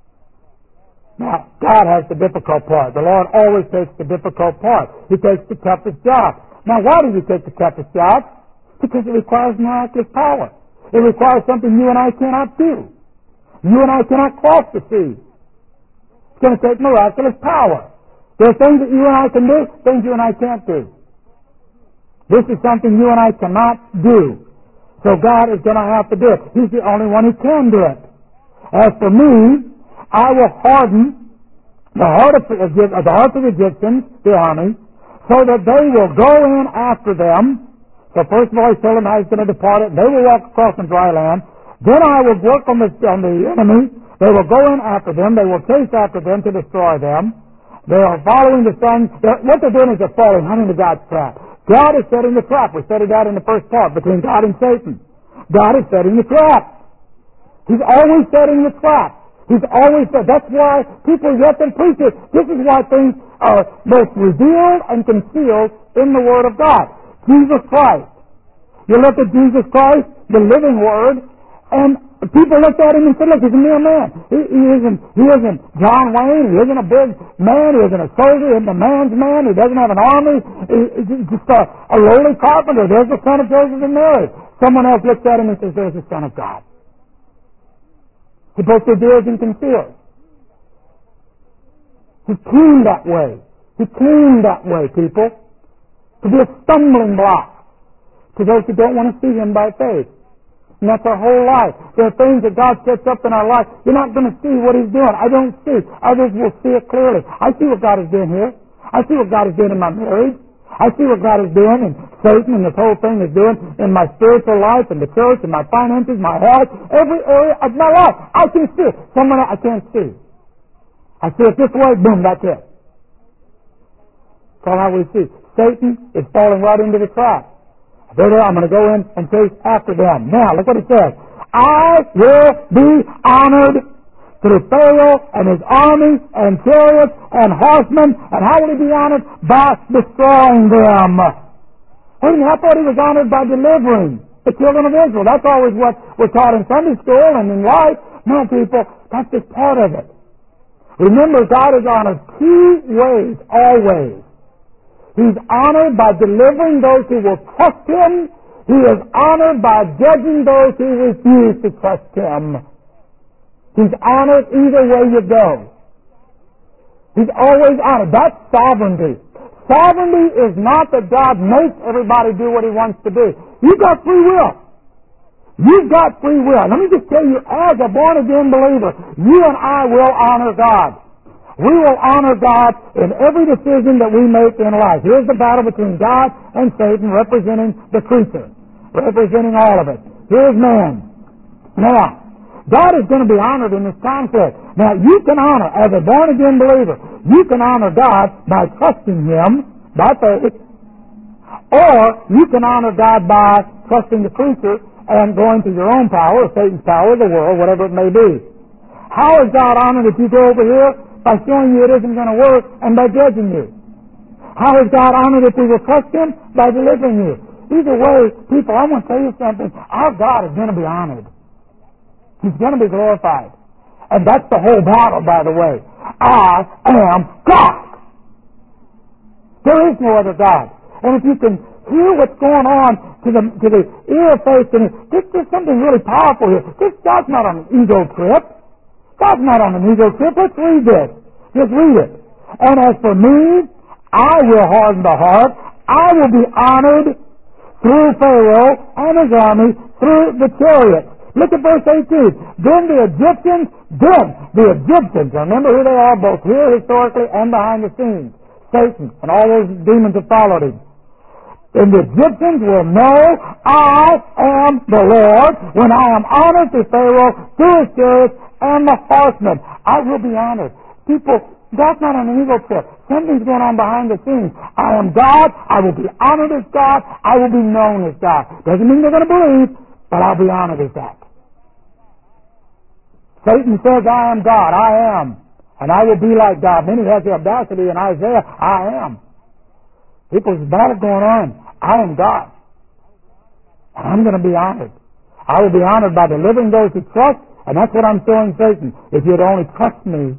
Now, God has the difficult part. The Lord always takes the difficult part. He takes the toughest job. Now, why does He take the toughest job? Because it requires miraculous power. It requires something you and I cannot do. You and I cannot cross the sea. It's going to take miraculous power. There are things that you and I can do, things you and I can't do. This is something you and I cannot do. So God is going to have to do it. He's the only one who can do it. As for me, I will harden the heart of the Egyptians, the army, so that they will go in after them. So first of all, He's telling them how He's going to depart it. They will walk across on dry land. Then I will work on the enemy, They will go in after them. They will chase after them to destroy them. They are following the sun. What they're doing is they're falling into God's trap. God is setting the trap. We studied that in the first part, between God and Satan. God is setting the trap. He's always setting the trap. He's always said. That's why people yet and preach it. This is why things are both revealed and concealed in the Word of God. Jesus Christ. You look at Jesus Christ, the living Word, and people looked at him and said, look, he's a mere man. He isn't John Wayne. He isn't a big man. He isn't a soldier. He isn't a man's man. He doesn't have an army. He's just a lowly carpenter. There's the son of Joseph and Mary. Someone else looks at him and says, there's the Son of God. He both reveals and conceals. He came that way. He came that way, people, to be a stumbling block to those who don't want to see Him by faith. And that's our whole life. There are things that God sets up in our life. You're not going to see what He's doing. I don't see. Others will see it clearly. I see what God is doing here. I see what God is doing in my marriage. I see what God is doing, and Satan and this whole thing is doing in my spiritual life, and the church, and my finances, my health, every area of my life. I can see it. Someone I can't see. I see it this way, boom, that's it. That's all we see. Satan is falling right into the trap. There, I'm going to go in and chase after them. Now, look what it says. I will be honored through Pharaoh and his army and chariots and horsemen. And how will he be honored? By destroying them. Wait a minute, I thought he was honored by delivering the children of Israel. That's always what we're taught in Sunday school and in life. No, people, that's just part of it. Remember, God is honored two ways, always. He's honored by delivering those who will trust Him. He is honored by judging those who refuse to trust Him. He's honored either way you go. He's always honored. That's sovereignty. Sovereignty is not that God makes everybody do what He wants to do. You've got free will. You've got free will. Let me just tell you, as a born-again believer, you and I will honor God. We will honor God in every decision that we make in life. Here's the battle between God and Satan, representing the creature, representing all of it. Here's man. Now, God is going to be honored in this conflict. Now, you can honor, as a born-again believer, you can honor God by trusting Him by faith, or you can honor God by trusting the creature and going to your own power, or Satan's power, the world, whatever it may be. How is God honored if you go over here? By showing you it isn't going to work and by judging you. How is God honored if we will trust Him? By delivering you. Either way, people, I want to tell you something. Our God is going to be honored. He's going to be glorified. And that's the whole battle, by the way. I am God. There is no other God. And if you can hear what's going on to the ear of faith, and there's something really powerful here. This God's not on an ego trip. God's not on an ego trip. Let's read this. Just read it. And as for me, I will harden the heart. I will be honored through Pharaoh and his army, through the chariots. Look at verse 18. Then the Egyptians, remember who they are, both here historically and behind the scenes. Satan and all those demons that followed him. And the Egyptians will know I am the Lord when I am honored through Pharaoh, through his chariots, and the horsemen. I will be honored. People, God's not on an ego trip. Something's going on behind the scenes. I am God. I will be honored as God. I will be known as God. Doesn't mean they're going to believe, but I'll be honored as that. Satan says, I am God. I am. And I will be like God. Then he has the audacity in Isaiah, I am. People's battle going on. I am God. And I'm going to be honored. I will be honored by delivering those who trust, and that's what I'm showing Satan. If you'd only trust me,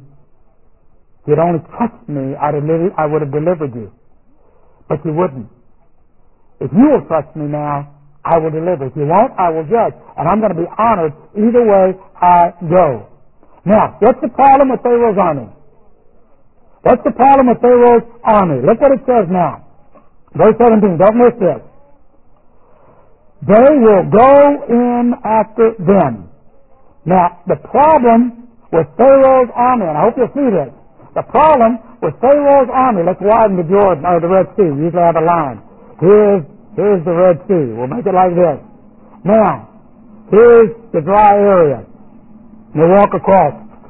I would have delivered you. But you wouldn't. If you will trust me now, I will deliver. If you won't, I will judge. And I'm going to be honored either way I go. Now, what's the problem with Pharaoh's army? What's the problem with Pharaoh's army? Look what it says now. Verse 17, don't miss this. They will go in after them. Now, the problem with Pharaoh's army, and I hope you'll see this, the problem with Pharaoh's army, let's widen the Jordan, or the Red Sea. We usually have a line. Here's the Red Sea. We'll make it like this. Now, here's the dry area. They walk across.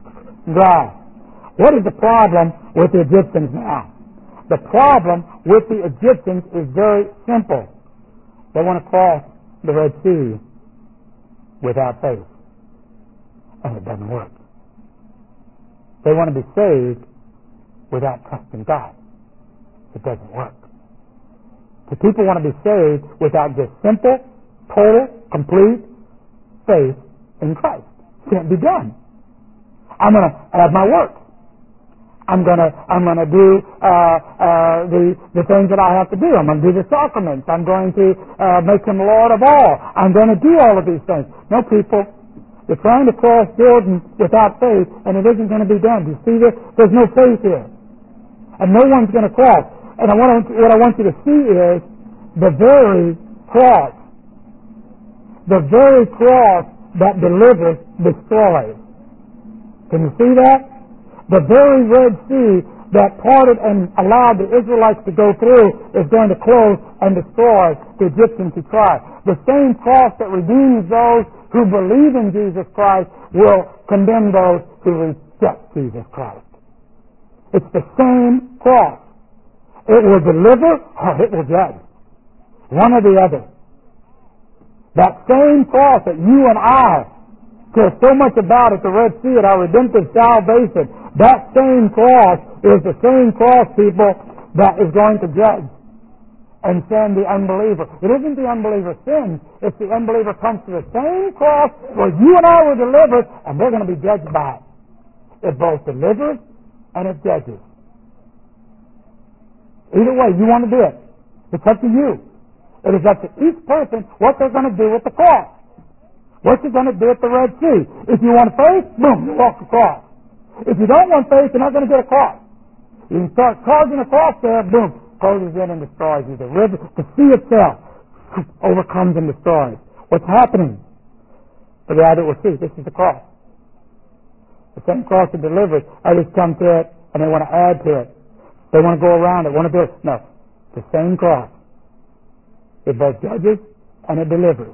dry. What is the problem with the Egyptians now? The problem with the Egyptians is very simple. They want to cross the Red Sea without faith. And it doesn't work. They want to be saved without trusting God. It doesn't work. The people want to be saved without just simple, total, complete faith in Christ. It can't be done. I'm going to have my works. I'm gonna do the things that I have to do. I'm going to do the sacraments. I'm going to make Him Lord of all. I'm going to do all of these things. No, people, you're trying to cross Jordan without faith, and it isn't going to be done. Do you see this? There's no faith here, and no one's going to cross. And what I want you to see is the very cross that delivers destroys. Can you see that? The very Red Sea that parted and allowed the Israelites to go through is going to close and destroy the Egyptians who try. The same cross that redeems those who believe in Jesus Christ will condemn those who reject Jesus Christ. It's the same cross. It will deliver or it will judge. One or the other. That same cross that you and I care so much about at the Red Sea, at our redemptive salvation, that same cross is the same cross, people, that is going to judge and send the unbeliever. It isn't the unbeliever sins, it's the unbeliever comes to the same cross where you and I were delivered, and they're going to be judged by it. It both delivers and it judges. Either way, you want to do it. It's up to you. It is up to each person what they're going to do with the cross. What you're going to do at the Red Sea. If you want faith, boom, you walk across. If you don't want faith, you're not going to get across. You can start charging across there, boom, closes in and destroys you. The river, the sea itself, overcomes and destroys. What's happening? For the eye that will see, this is the cross. The same cross that delivers. Others come to it and they want to add to it. They want to go around it, want to do it. No, the same cross. It both judges and it delivers.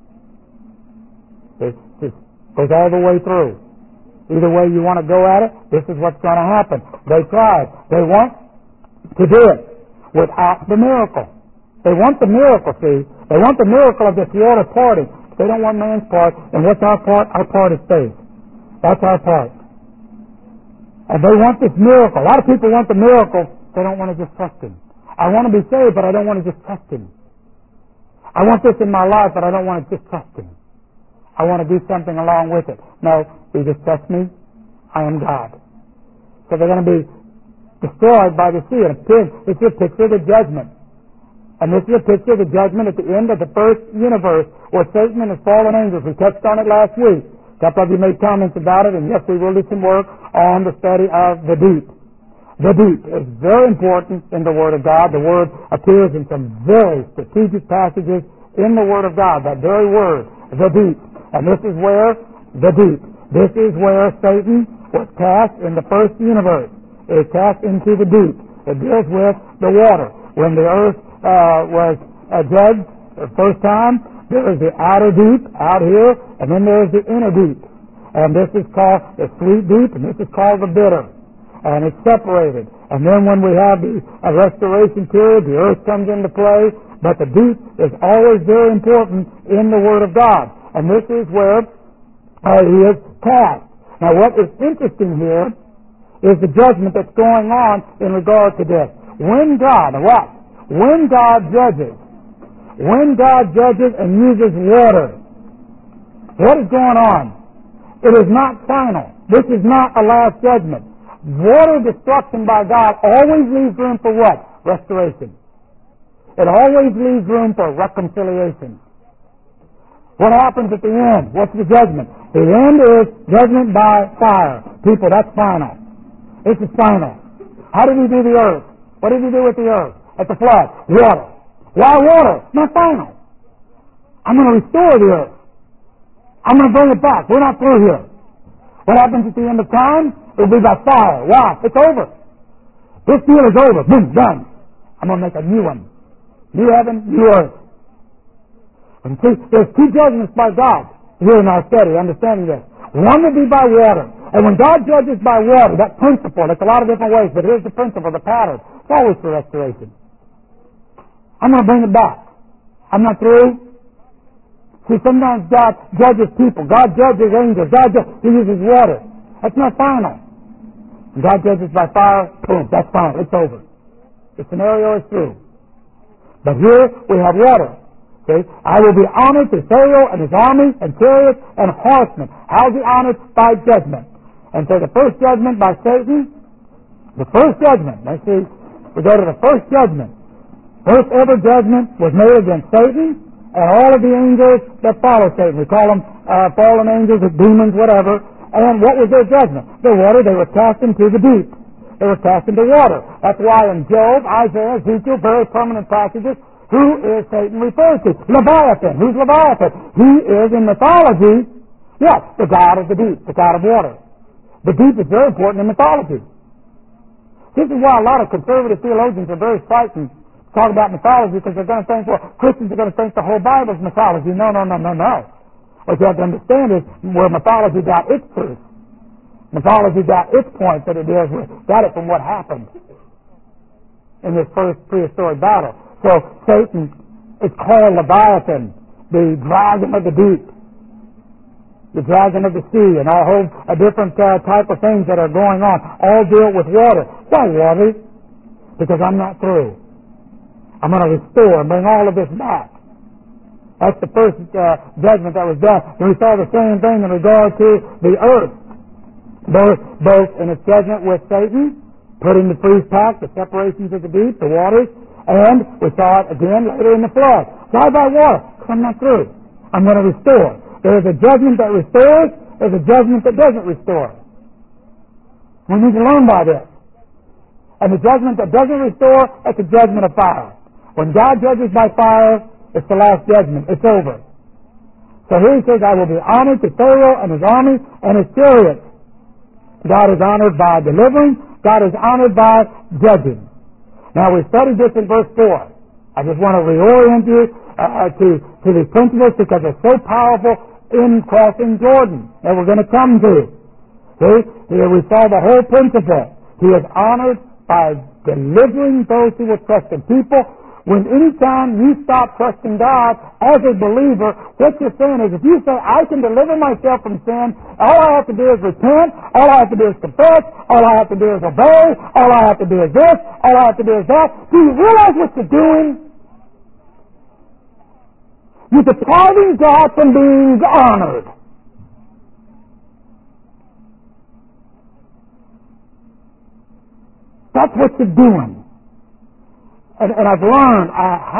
It just goes all the way through. Either way you want to go at it, this is what's going to happen. They tried. They want to do it without the miracle. They want the miracle, see. They want the miracle of this water parting. They don't want man's part. And what's our part? Our part is faith. That's our part. And they want this miracle. A lot of people want the miracle. They don't want to just trust Him. I want to be saved, but I don't want to just trust Him. I want this in my life, but I don't want to just trust Him. I want to do something along with it. No, you just trust me. I am God. So they're going to be destroyed by the sea. And it's a picture of the judgment. And this is a picture of the judgment at the end of the first universe where Satan and his fallen angels, we touched on it last week. A couple of you made comments about it, and yes, we will do some work on the study of the deep. The deep is very important in the Word of God. The Word appears in some very strategic passages in the Word of God, that very word, the deep. And this is where the deep. This is where Satan was cast in the first universe. It was cast into the deep. It deals with the water. When the earth was judged the first time, there is the outer deep out here, and then there is the inner deep. And this is called the sweet deep, and this is called the bitter. And it's separated. And then when we have the restoration period, the earth comes into play, but the deep is always very important in the Word of God. And this is where he is cast. Now what is interesting here is the judgment that's going on in regard to this. When God judges and uses water, what is going on? It is not final. This is not a last judgment. Water destruction by God always leaves room for what? Restoration. It always leaves room for reconciliation. What happens at the end? What's the judgment? The end is judgment by fire. People, that's final. This is final. How did He do the earth? What did He do with the earth at the flood? Water. Why water? It's not final. I'm going to restore the earth. I'm going to bring it back. We're not through here. What happens at the end of time? It'll be by fire. Why? It's over. This deal is over. Boom, done. I'm going to make a new one. New heaven, new earth. And see, there's two judgments by God here in our study, understanding this. One will be by water. And when God judges by water, that principle, there's a lot of different ways, but here's the principle, the pattern. It's always for restoration. I'm going to bring it back. I'm not through. See, sometimes God judges people. God judges angels. He uses water. That's not final. When God judges by fire, boom, that's final. It's over. The scenario is through. But here we have water. See? I will be honored to Pharaoh and his army and chariots and horsemen. How is he honored? By judgment. And so the first judgment by Satan, the first judgment, let's see, we go to the first judgment. First ever judgment was made against Satan and all of the angels that follow Satan. We call them fallen angels or demons, whatever. And what was their judgment? The water, they were cast into the deep. They were cast into water. That's why in Job, Isaiah, Ezekiel, very permanent passages, who is Satan referred to? Leviathan. Who's Leviathan? He is in mythology, what? The god of the deep, the god of water. The deep is very important in mythology. This is why a lot of conservative theologians are very frightened to talk about mythology, because they're going to think, well, Christians are going to think the whole Bible is mythology. No. What you have to understand is where mythology got its truth. Mythology got its point that it deals with. Got it from what happened in this first prehistoric battle. So Satan is called Leviathan, the dragon of the deep, the dragon of the sea, and a whole different type of things that are going on, all deal with water. Why water? Because I'm not through. I'm going to restore and bring all of this back. That's the first judgment that was done. And we saw the same thing in regard to the earth, both in its judgment with Satan, putting the freeze pack, the separations of the deep, the waters, and we saw it again later in the flood. Why by water? Because I'm not through. I'm going to restore. There's a judgment that restores. There's a judgment that doesn't restore. We need to learn by this. And the judgment that doesn't restore, that's a judgment of fire. When God judges by fire, it's the last judgment. It's over. So here he says, I will be honored to Pharaoh and his army and his chariots. God is honored by delivering. God is honored by judging. Now we studied this in verse 4. I just want to reorient you to these principles because they're so powerful in crossing Jordan that we're going to come to. See, here we saw the whole principle. He is honored by delivering those who will trust Him. People, when any time you stop trusting God as a believer, what you're saying is, if you say, I can deliver myself from sin, all I have to do is repent, all I have to do is confess, all I have to do is obey, all I have to do is this, all I have to do is that. Do you realize what you're doing? You're depriving God from being honored. That's what you're doing. And I've learned,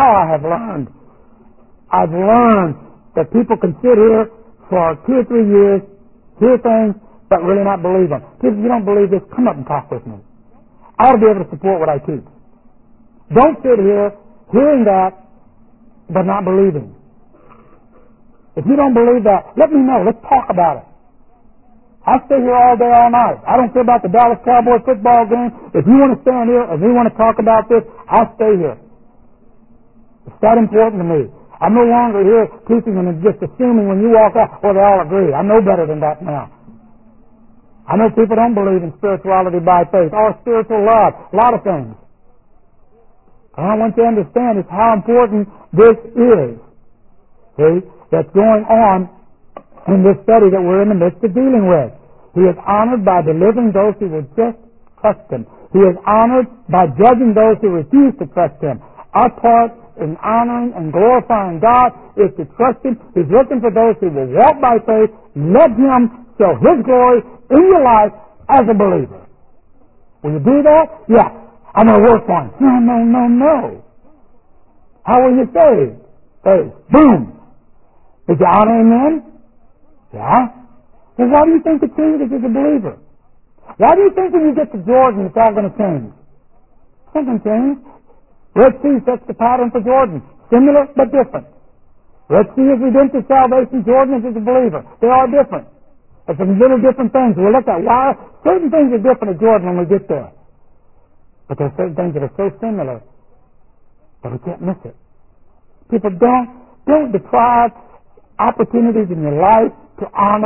I've learned that people can sit here for 2 or 3 years, hear things, but really not believe them. If you don't believe this, come up and talk with me. I ought to be able to support what I teach. Don't sit here hearing that, but not believing. If you don't believe that, let me know. Let's talk about it. I'll stay here all day, all night. I don't care about the Dallas Cowboys football game. If you want to stand here and you want to talk about this, I'll stay here. It's that important to me. I'm no longer here teaching and just assuming when you walk out, well, they all agree. I know better than that now. I know people don't believe in spirituality by faith or spiritual love, a lot of things. And I want you to understand is how important this is. See, that's going on in this study that we're in the midst of dealing with. He is honored by delivering those who will just trust Him. He is honored by judging those who refuse to trust Him. Our part in honoring and glorifying God is to trust Him. He's looking for those who will walk by faith, let Him show His glory in your life as a believer. Will you do that? Yeah. I'm going to work on it. No. How will you save? Faith. Boom. Did you honor Him then? Yeah. Well, why do you think it changes as a believer? Why do you think when you get to Jordan it's all going to change? It's not going to change. Red Sea sets the pattern for Jordan. Similar but different. Red Sea is redemptive salvation. Jordan is as a believer. They are different. There's some little different things. We'll look at why certain things are different at Jordan when we get there. But there are certain things that are so similar that we can't miss it. People don't deprive opportunities in your life to honor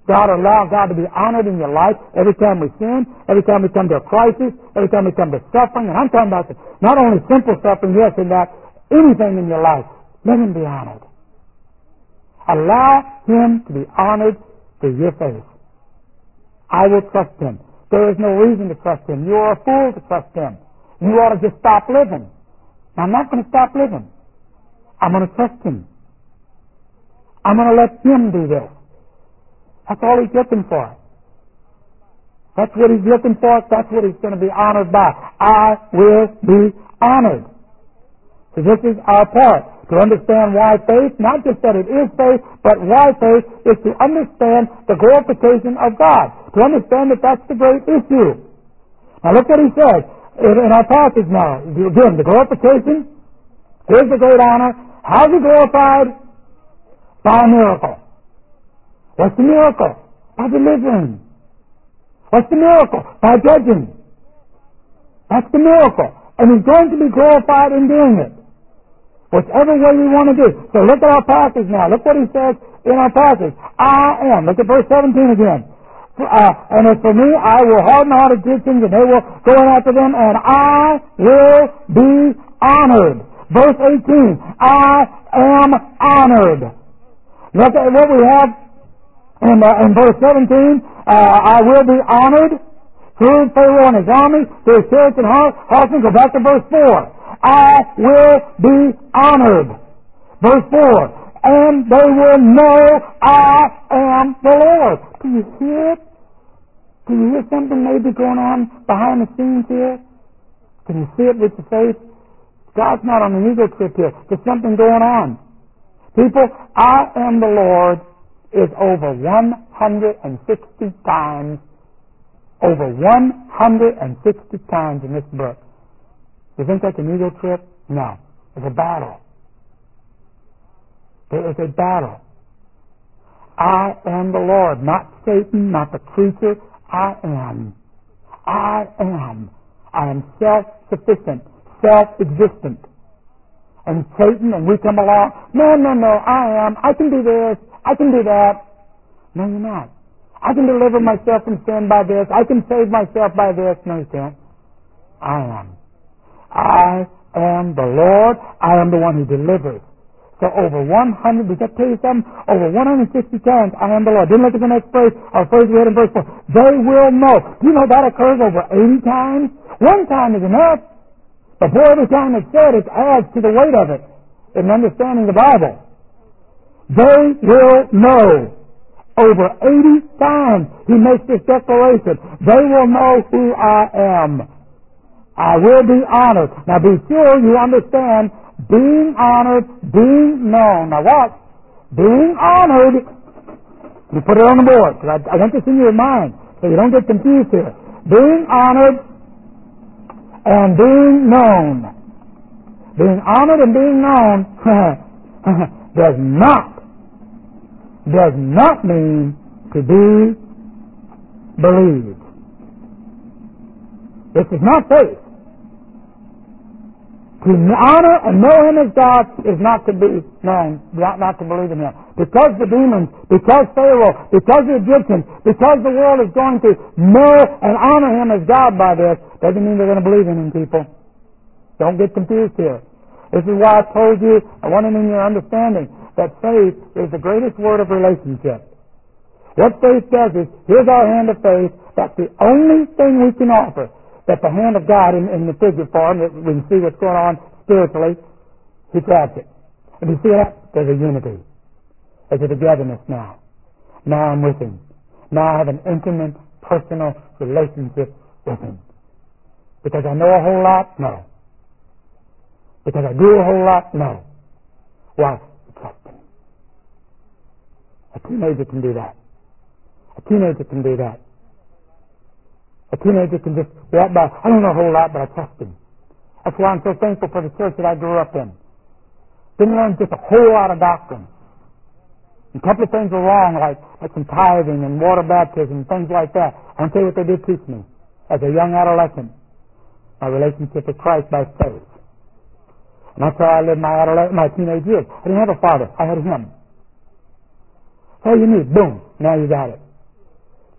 God allow God to be honored in your life every time we sin, every time we come to a crisis, every time we come to suffering. And I'm talking about not only simple suffering, yes, and that, anything in your life, let Him be honored. Allow Him to be honored through your faith. I will trust Him. There is no reason to trust Him. You are a fool to trust Him. You ought to just stop living. Now, I'm not going to stop living. I'm going to trust Him. I'm going to let Him do this. That's all He's looking for. That's what He's looking for. That's what He's going to be honored by. I will be honored. So this is our part. To understand why faith, not just that it is faith, but why faith is to understand the glorification of God. To understand that that's the great issue. Now look what he says in our passage now. Again, the glorification. Here's the great honor. How's He glorified? By a miracle. What's the miracle? By delivering. What's the miracle? By judging. That's the miracle. And He's going to be glorified in doing it. Whichever way we want to do. So look at our passage now. Look what he says in our passage. I am. Look at verse 17 again. And as for me, I will harden the heart of Egyptians, and they will go in after them, and I will be honored. Verse 18. I am honored. Look at what we have in verse 17. I will be honored through Pharaoh and his army, through his chariots and horsemen. Go back to verse 4. I will be honored. Verse 4. And they will know I am the Lord. Do you hear it? Do you hear something maybe going on behind the scenes here? Can you see it with your face? God's not on an ego trip here. There's something going on. People, I am the Lord is over 160 times. Over 160 times in this book. You think that's an ego trip? No. It's a battle. There is a battle. I am the Lord, not Satan, not the creature. I am. I am. I am self-sufficient, self-existent. And Satan, and we come along, no, I am. I can do this. I can do that. No, you're not. I can deliver myself from sin by this. I can save myself by this. No, you can't. I am. I am the Lord. I am the one who delivers. So over 100, did that tell you something? Over 160 times, I am the Lord. Then look at the next phrase, or phrase we had in verse 4. They will know. Do you know that occurs over 80 times? One time is enough. But boy, every time it's said, it adds to the weight of it in understanding the Bible. They will know. Over 80 times he makes this declaration. They will know who I am. I will be honored. Now be sure you understand being honored, being known. Now watch. Being honored, you put it on the board, because I want this in your mind so you don't get confused here. Being honored and being known. Being honored and being known does not mean to be believed. This is not faith. To honor and know Him as God is not to be known, not to believe in Him. Because the demons, because Pharaoh, because the Egyptians, because the world is going to know and honor Him as God by this, doesn't mean they're going to believe in Him, people. Don't get confused here. This is why I told you, I want it in your understanding, that faith is the greatest word of relationship. What faith does is, here's our hand of faith, that's the only thing we can offer. That the hand of God in the figure form, that we can see what's going on spiritually, He grabs it. And you see that? There's a unity. There's a togetherness now. Now I'm with Him. Now I have an intimate, personal relationship with Him. Because I know a whole lot? No. Because I do a whole lot? No. Why? Trust Him. A teenager can do that. A teenager can do that. A teenager can just walk by. I don't know a whole lot, but I trust Him. That's why I'm so thankful for the church that I grew up in. Didn't learn just a whole lot of doctrine. A couple of things were wrong, like some tithing and water baptism, things like that. I'll tell you what they did teach me. As a young adolescent, my relationship with Christ by faith. And that's how I lived my teenage years. I didn't have a father. I had Him. All you need, boom, now you got it.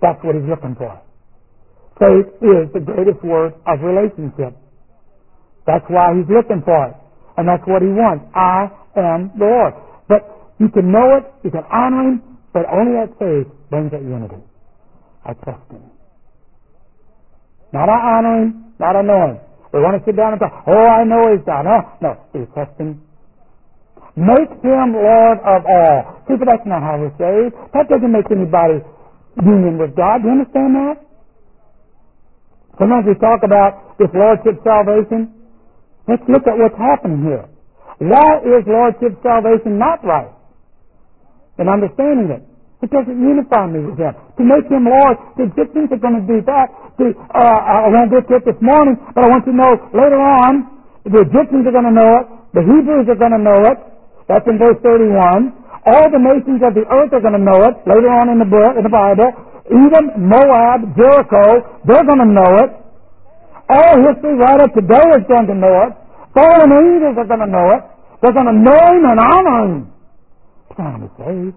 That's what He's looking for. Faith is the greatest word of relationship. That's why He's looking for it. And that's what He wants. I am the Lord. But you can know it, you can honor Him, but only that faith brings that unity. I trust Him. Not I honor Him, not I know Him. We want to sit down and talk, oh, I know He's God. No, we trust Him. Make Him Lord of all. See, but that's not how we're saved. That doesn't make anybody union with God. Do you understand that? Sometimes we talk about this Lordship salvation. Let's look at what's happening here. Why is Lordship salvation not right? In understanding it. It doesn't unify me with Him. To make Him Lord, the Egyptians are going to do that. I won't get to it this morning, but I want you to know later on, the Egyptians are going to know it. The Hebrews are going to know it. That's in verse 31. All the nations of the earth are going to know it later on in the Bible. Even Moab, Jericho, they're going to know it. All history right up to today is going to know it. Fallen angels are going to know it. They're going to know Him and honor Him. It's not going to be saved.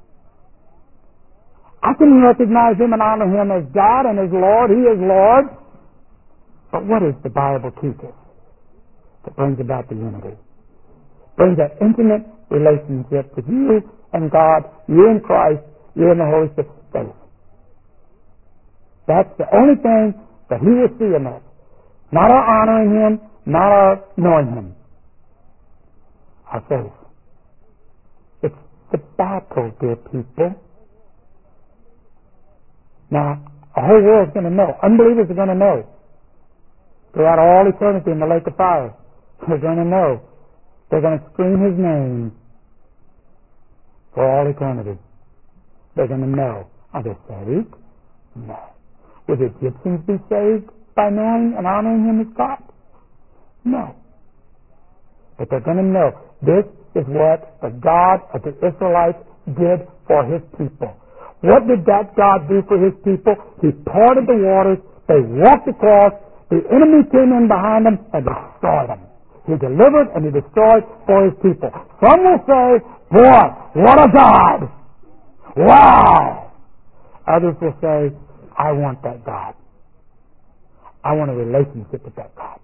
I can recognize Him and honor Him as God and as Lord. He is Lord. But what does the Bible teach us that brings about the unity? Brings that intimate relationship with you and God, you and Christ, you and the Holy Spirit. Faith. That's the only thing that He will see in us. Not our honoring Him, not our knowing Him. Our faith. It's the battle, dear people. Now, the whole world's going to know. Unbelievers are going to know. Throughout all eternity in the lake of fire, they're going to know. They're going to scream His name for all eternity. They're going to know. Are they saved? No. Will the Egyptians be saved by knowing and honoring Him as God? No. But they're going to know. This is what the God of the Israelites did for His people. What did that God do for His people? He parted the waters. They walked across. The enemy came in behind them and destroyed them. He delivered and He destroyed for His people. Some will say, boy, what a God! Wow! Others will say, I want that God. I want a relationship with that God.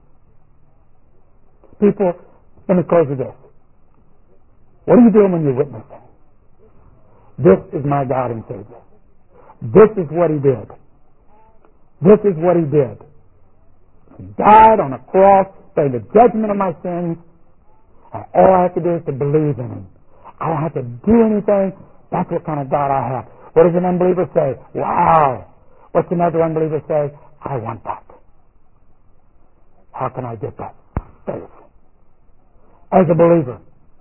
People, let me close with this. What are you doing when you're witnessing? This is my God and Savior. This is what He did. This is what He did. He died on a cross, paying the judgment of my sins, and all I have to do is to believe in Him. I don't have to do anything. That's what kind of God I have. What does an unbeliever say? Wow. What's another unbeliever say? I want that. How can I get that? Faith. As a believer,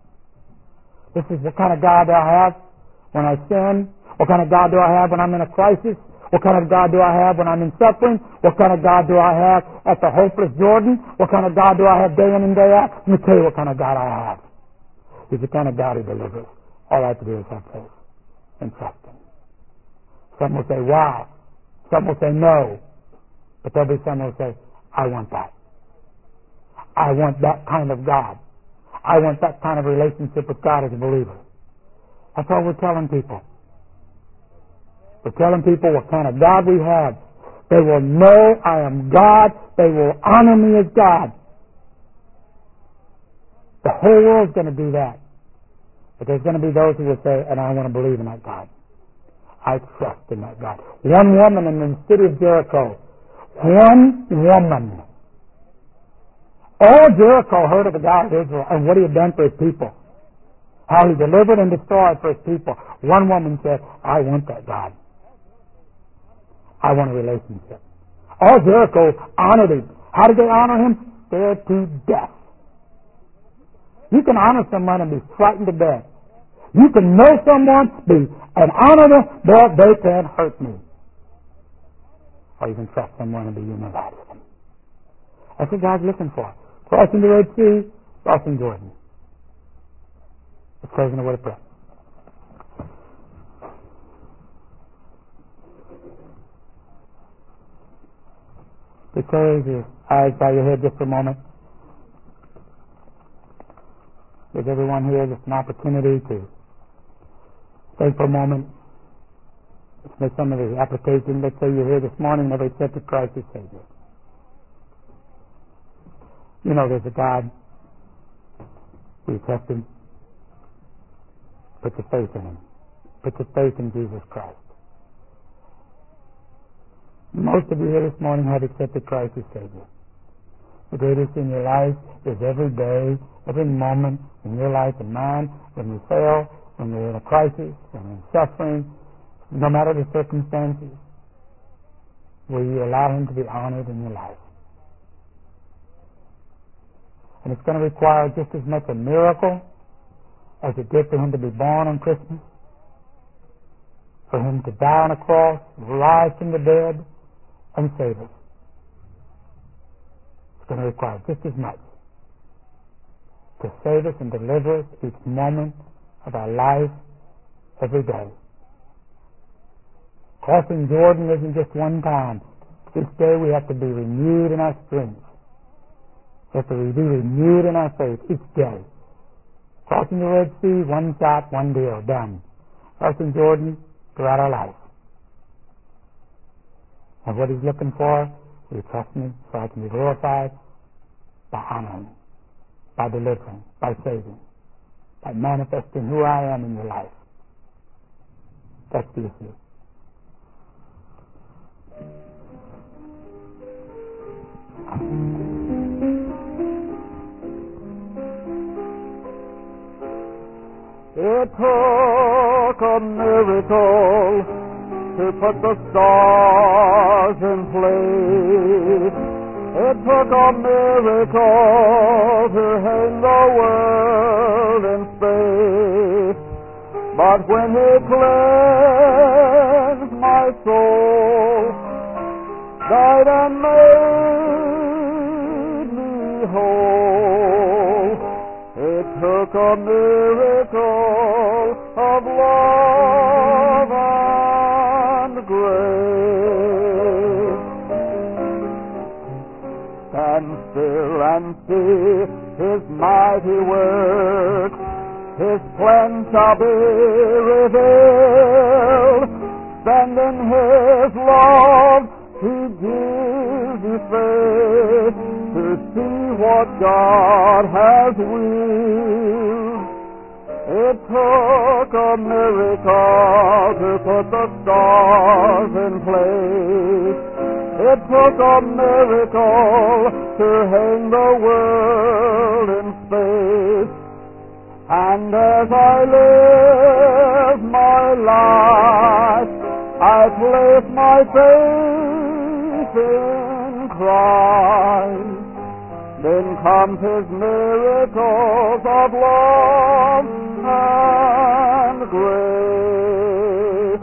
this is what kind of God I have when I sin. What kind of God do I have when I'm in a crisis? What kind of God do I have when I'm in suffering? What kind of God do I have at the hopeless Jordan? What kind of God do I have day in and day out? Let me tell you what kind of God I have. He's the kind of God who delivers. All I have to do is have faith and trust Him. Some will say, wow. Some will say, no. But there'll be some who will say, I want that. I want that kind of God. I want that kind of relationship with God as a believer. That's all we're telling people. We're telling people what kind of God we have. They will know I am God. They will honor me as God. The whole world's going to do that. But there's going to be those who will say, and I want to believe in that God. I trust in that God. One woman in the city of Jericho. One woman. All Jericho heard of the God of Israel and what He had done for His people. How He delivered and destroyed for His people. One woman said, I want that God. I want a relationship. All Jericho honored Him. How did they honor Him? Scared to death. You can honor someone and be frightened to death. You can know someone, and honor them, but they can't hurt me. Or you can trust someone and be united with them. That's what God's looking for. Crossing the Red Sea, crossing Jordan. Let's close in a word of prayer. Just close your eyes, bow your head just for a moment. Give everyone here just an opportunity to think for a moment. Let's make some of the applications. Let's say you're here this morning and never accepted Christ as Savior. You know there's a God. We trust Him. Put your faith in Him. Put your faith in Jesus Christ. Most of you here this morning have accepted Christ as Savior. The greatest in your life is every day, every moment in your life and mine, when you fail, when you're in a crisis, when you're in suffering, no matter the circumstances, will you allow Him to be honored in your life? And it's going to require just as much a miracle as it did for Him to be born on Christmas, for Him to die on a cross, rise from the dead, and save us. It's going to require just as much to save us and deliver us each moment of our life, every day. Crossing Jordan isn't just one time. Each day we have to be renewed in our strength. We have to be renewed in our faith each day. Crossing the Red Sea, one shot, one deal, done. Crossing Jordan throughout our life. And what He's looking for, we trust Me so I can be glorified by honoring, by delivering, by saving, by manifesting who I am in your life. That's the issue. It took a miracle to put the stars in place. It took a miracle to hang the world in space. But when He cleansed my soul, died and made me whole, it took a miracle of love and grace. Stand still and see His mighty work. His plan shall be revealed. Stand in His love. He gives you faith to see what God has willed. It took a miracle to put the stars in place. It took a miracle to hang the world in space. And as I live my life, I place my faith in Christ. Then comes His miracles of love and grace.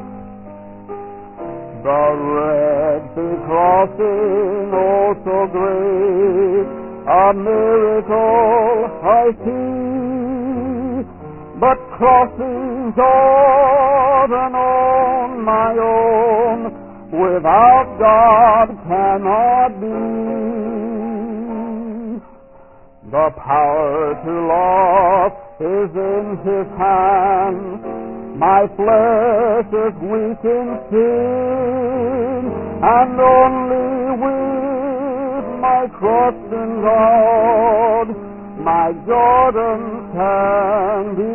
The Red Sea crossing, oh so great, a miracle I see. But crossing Jordan on my own, without God cannot be. The power to love is in His hand. My flesh is weak in sin, and only with my trust in God my Jordan can be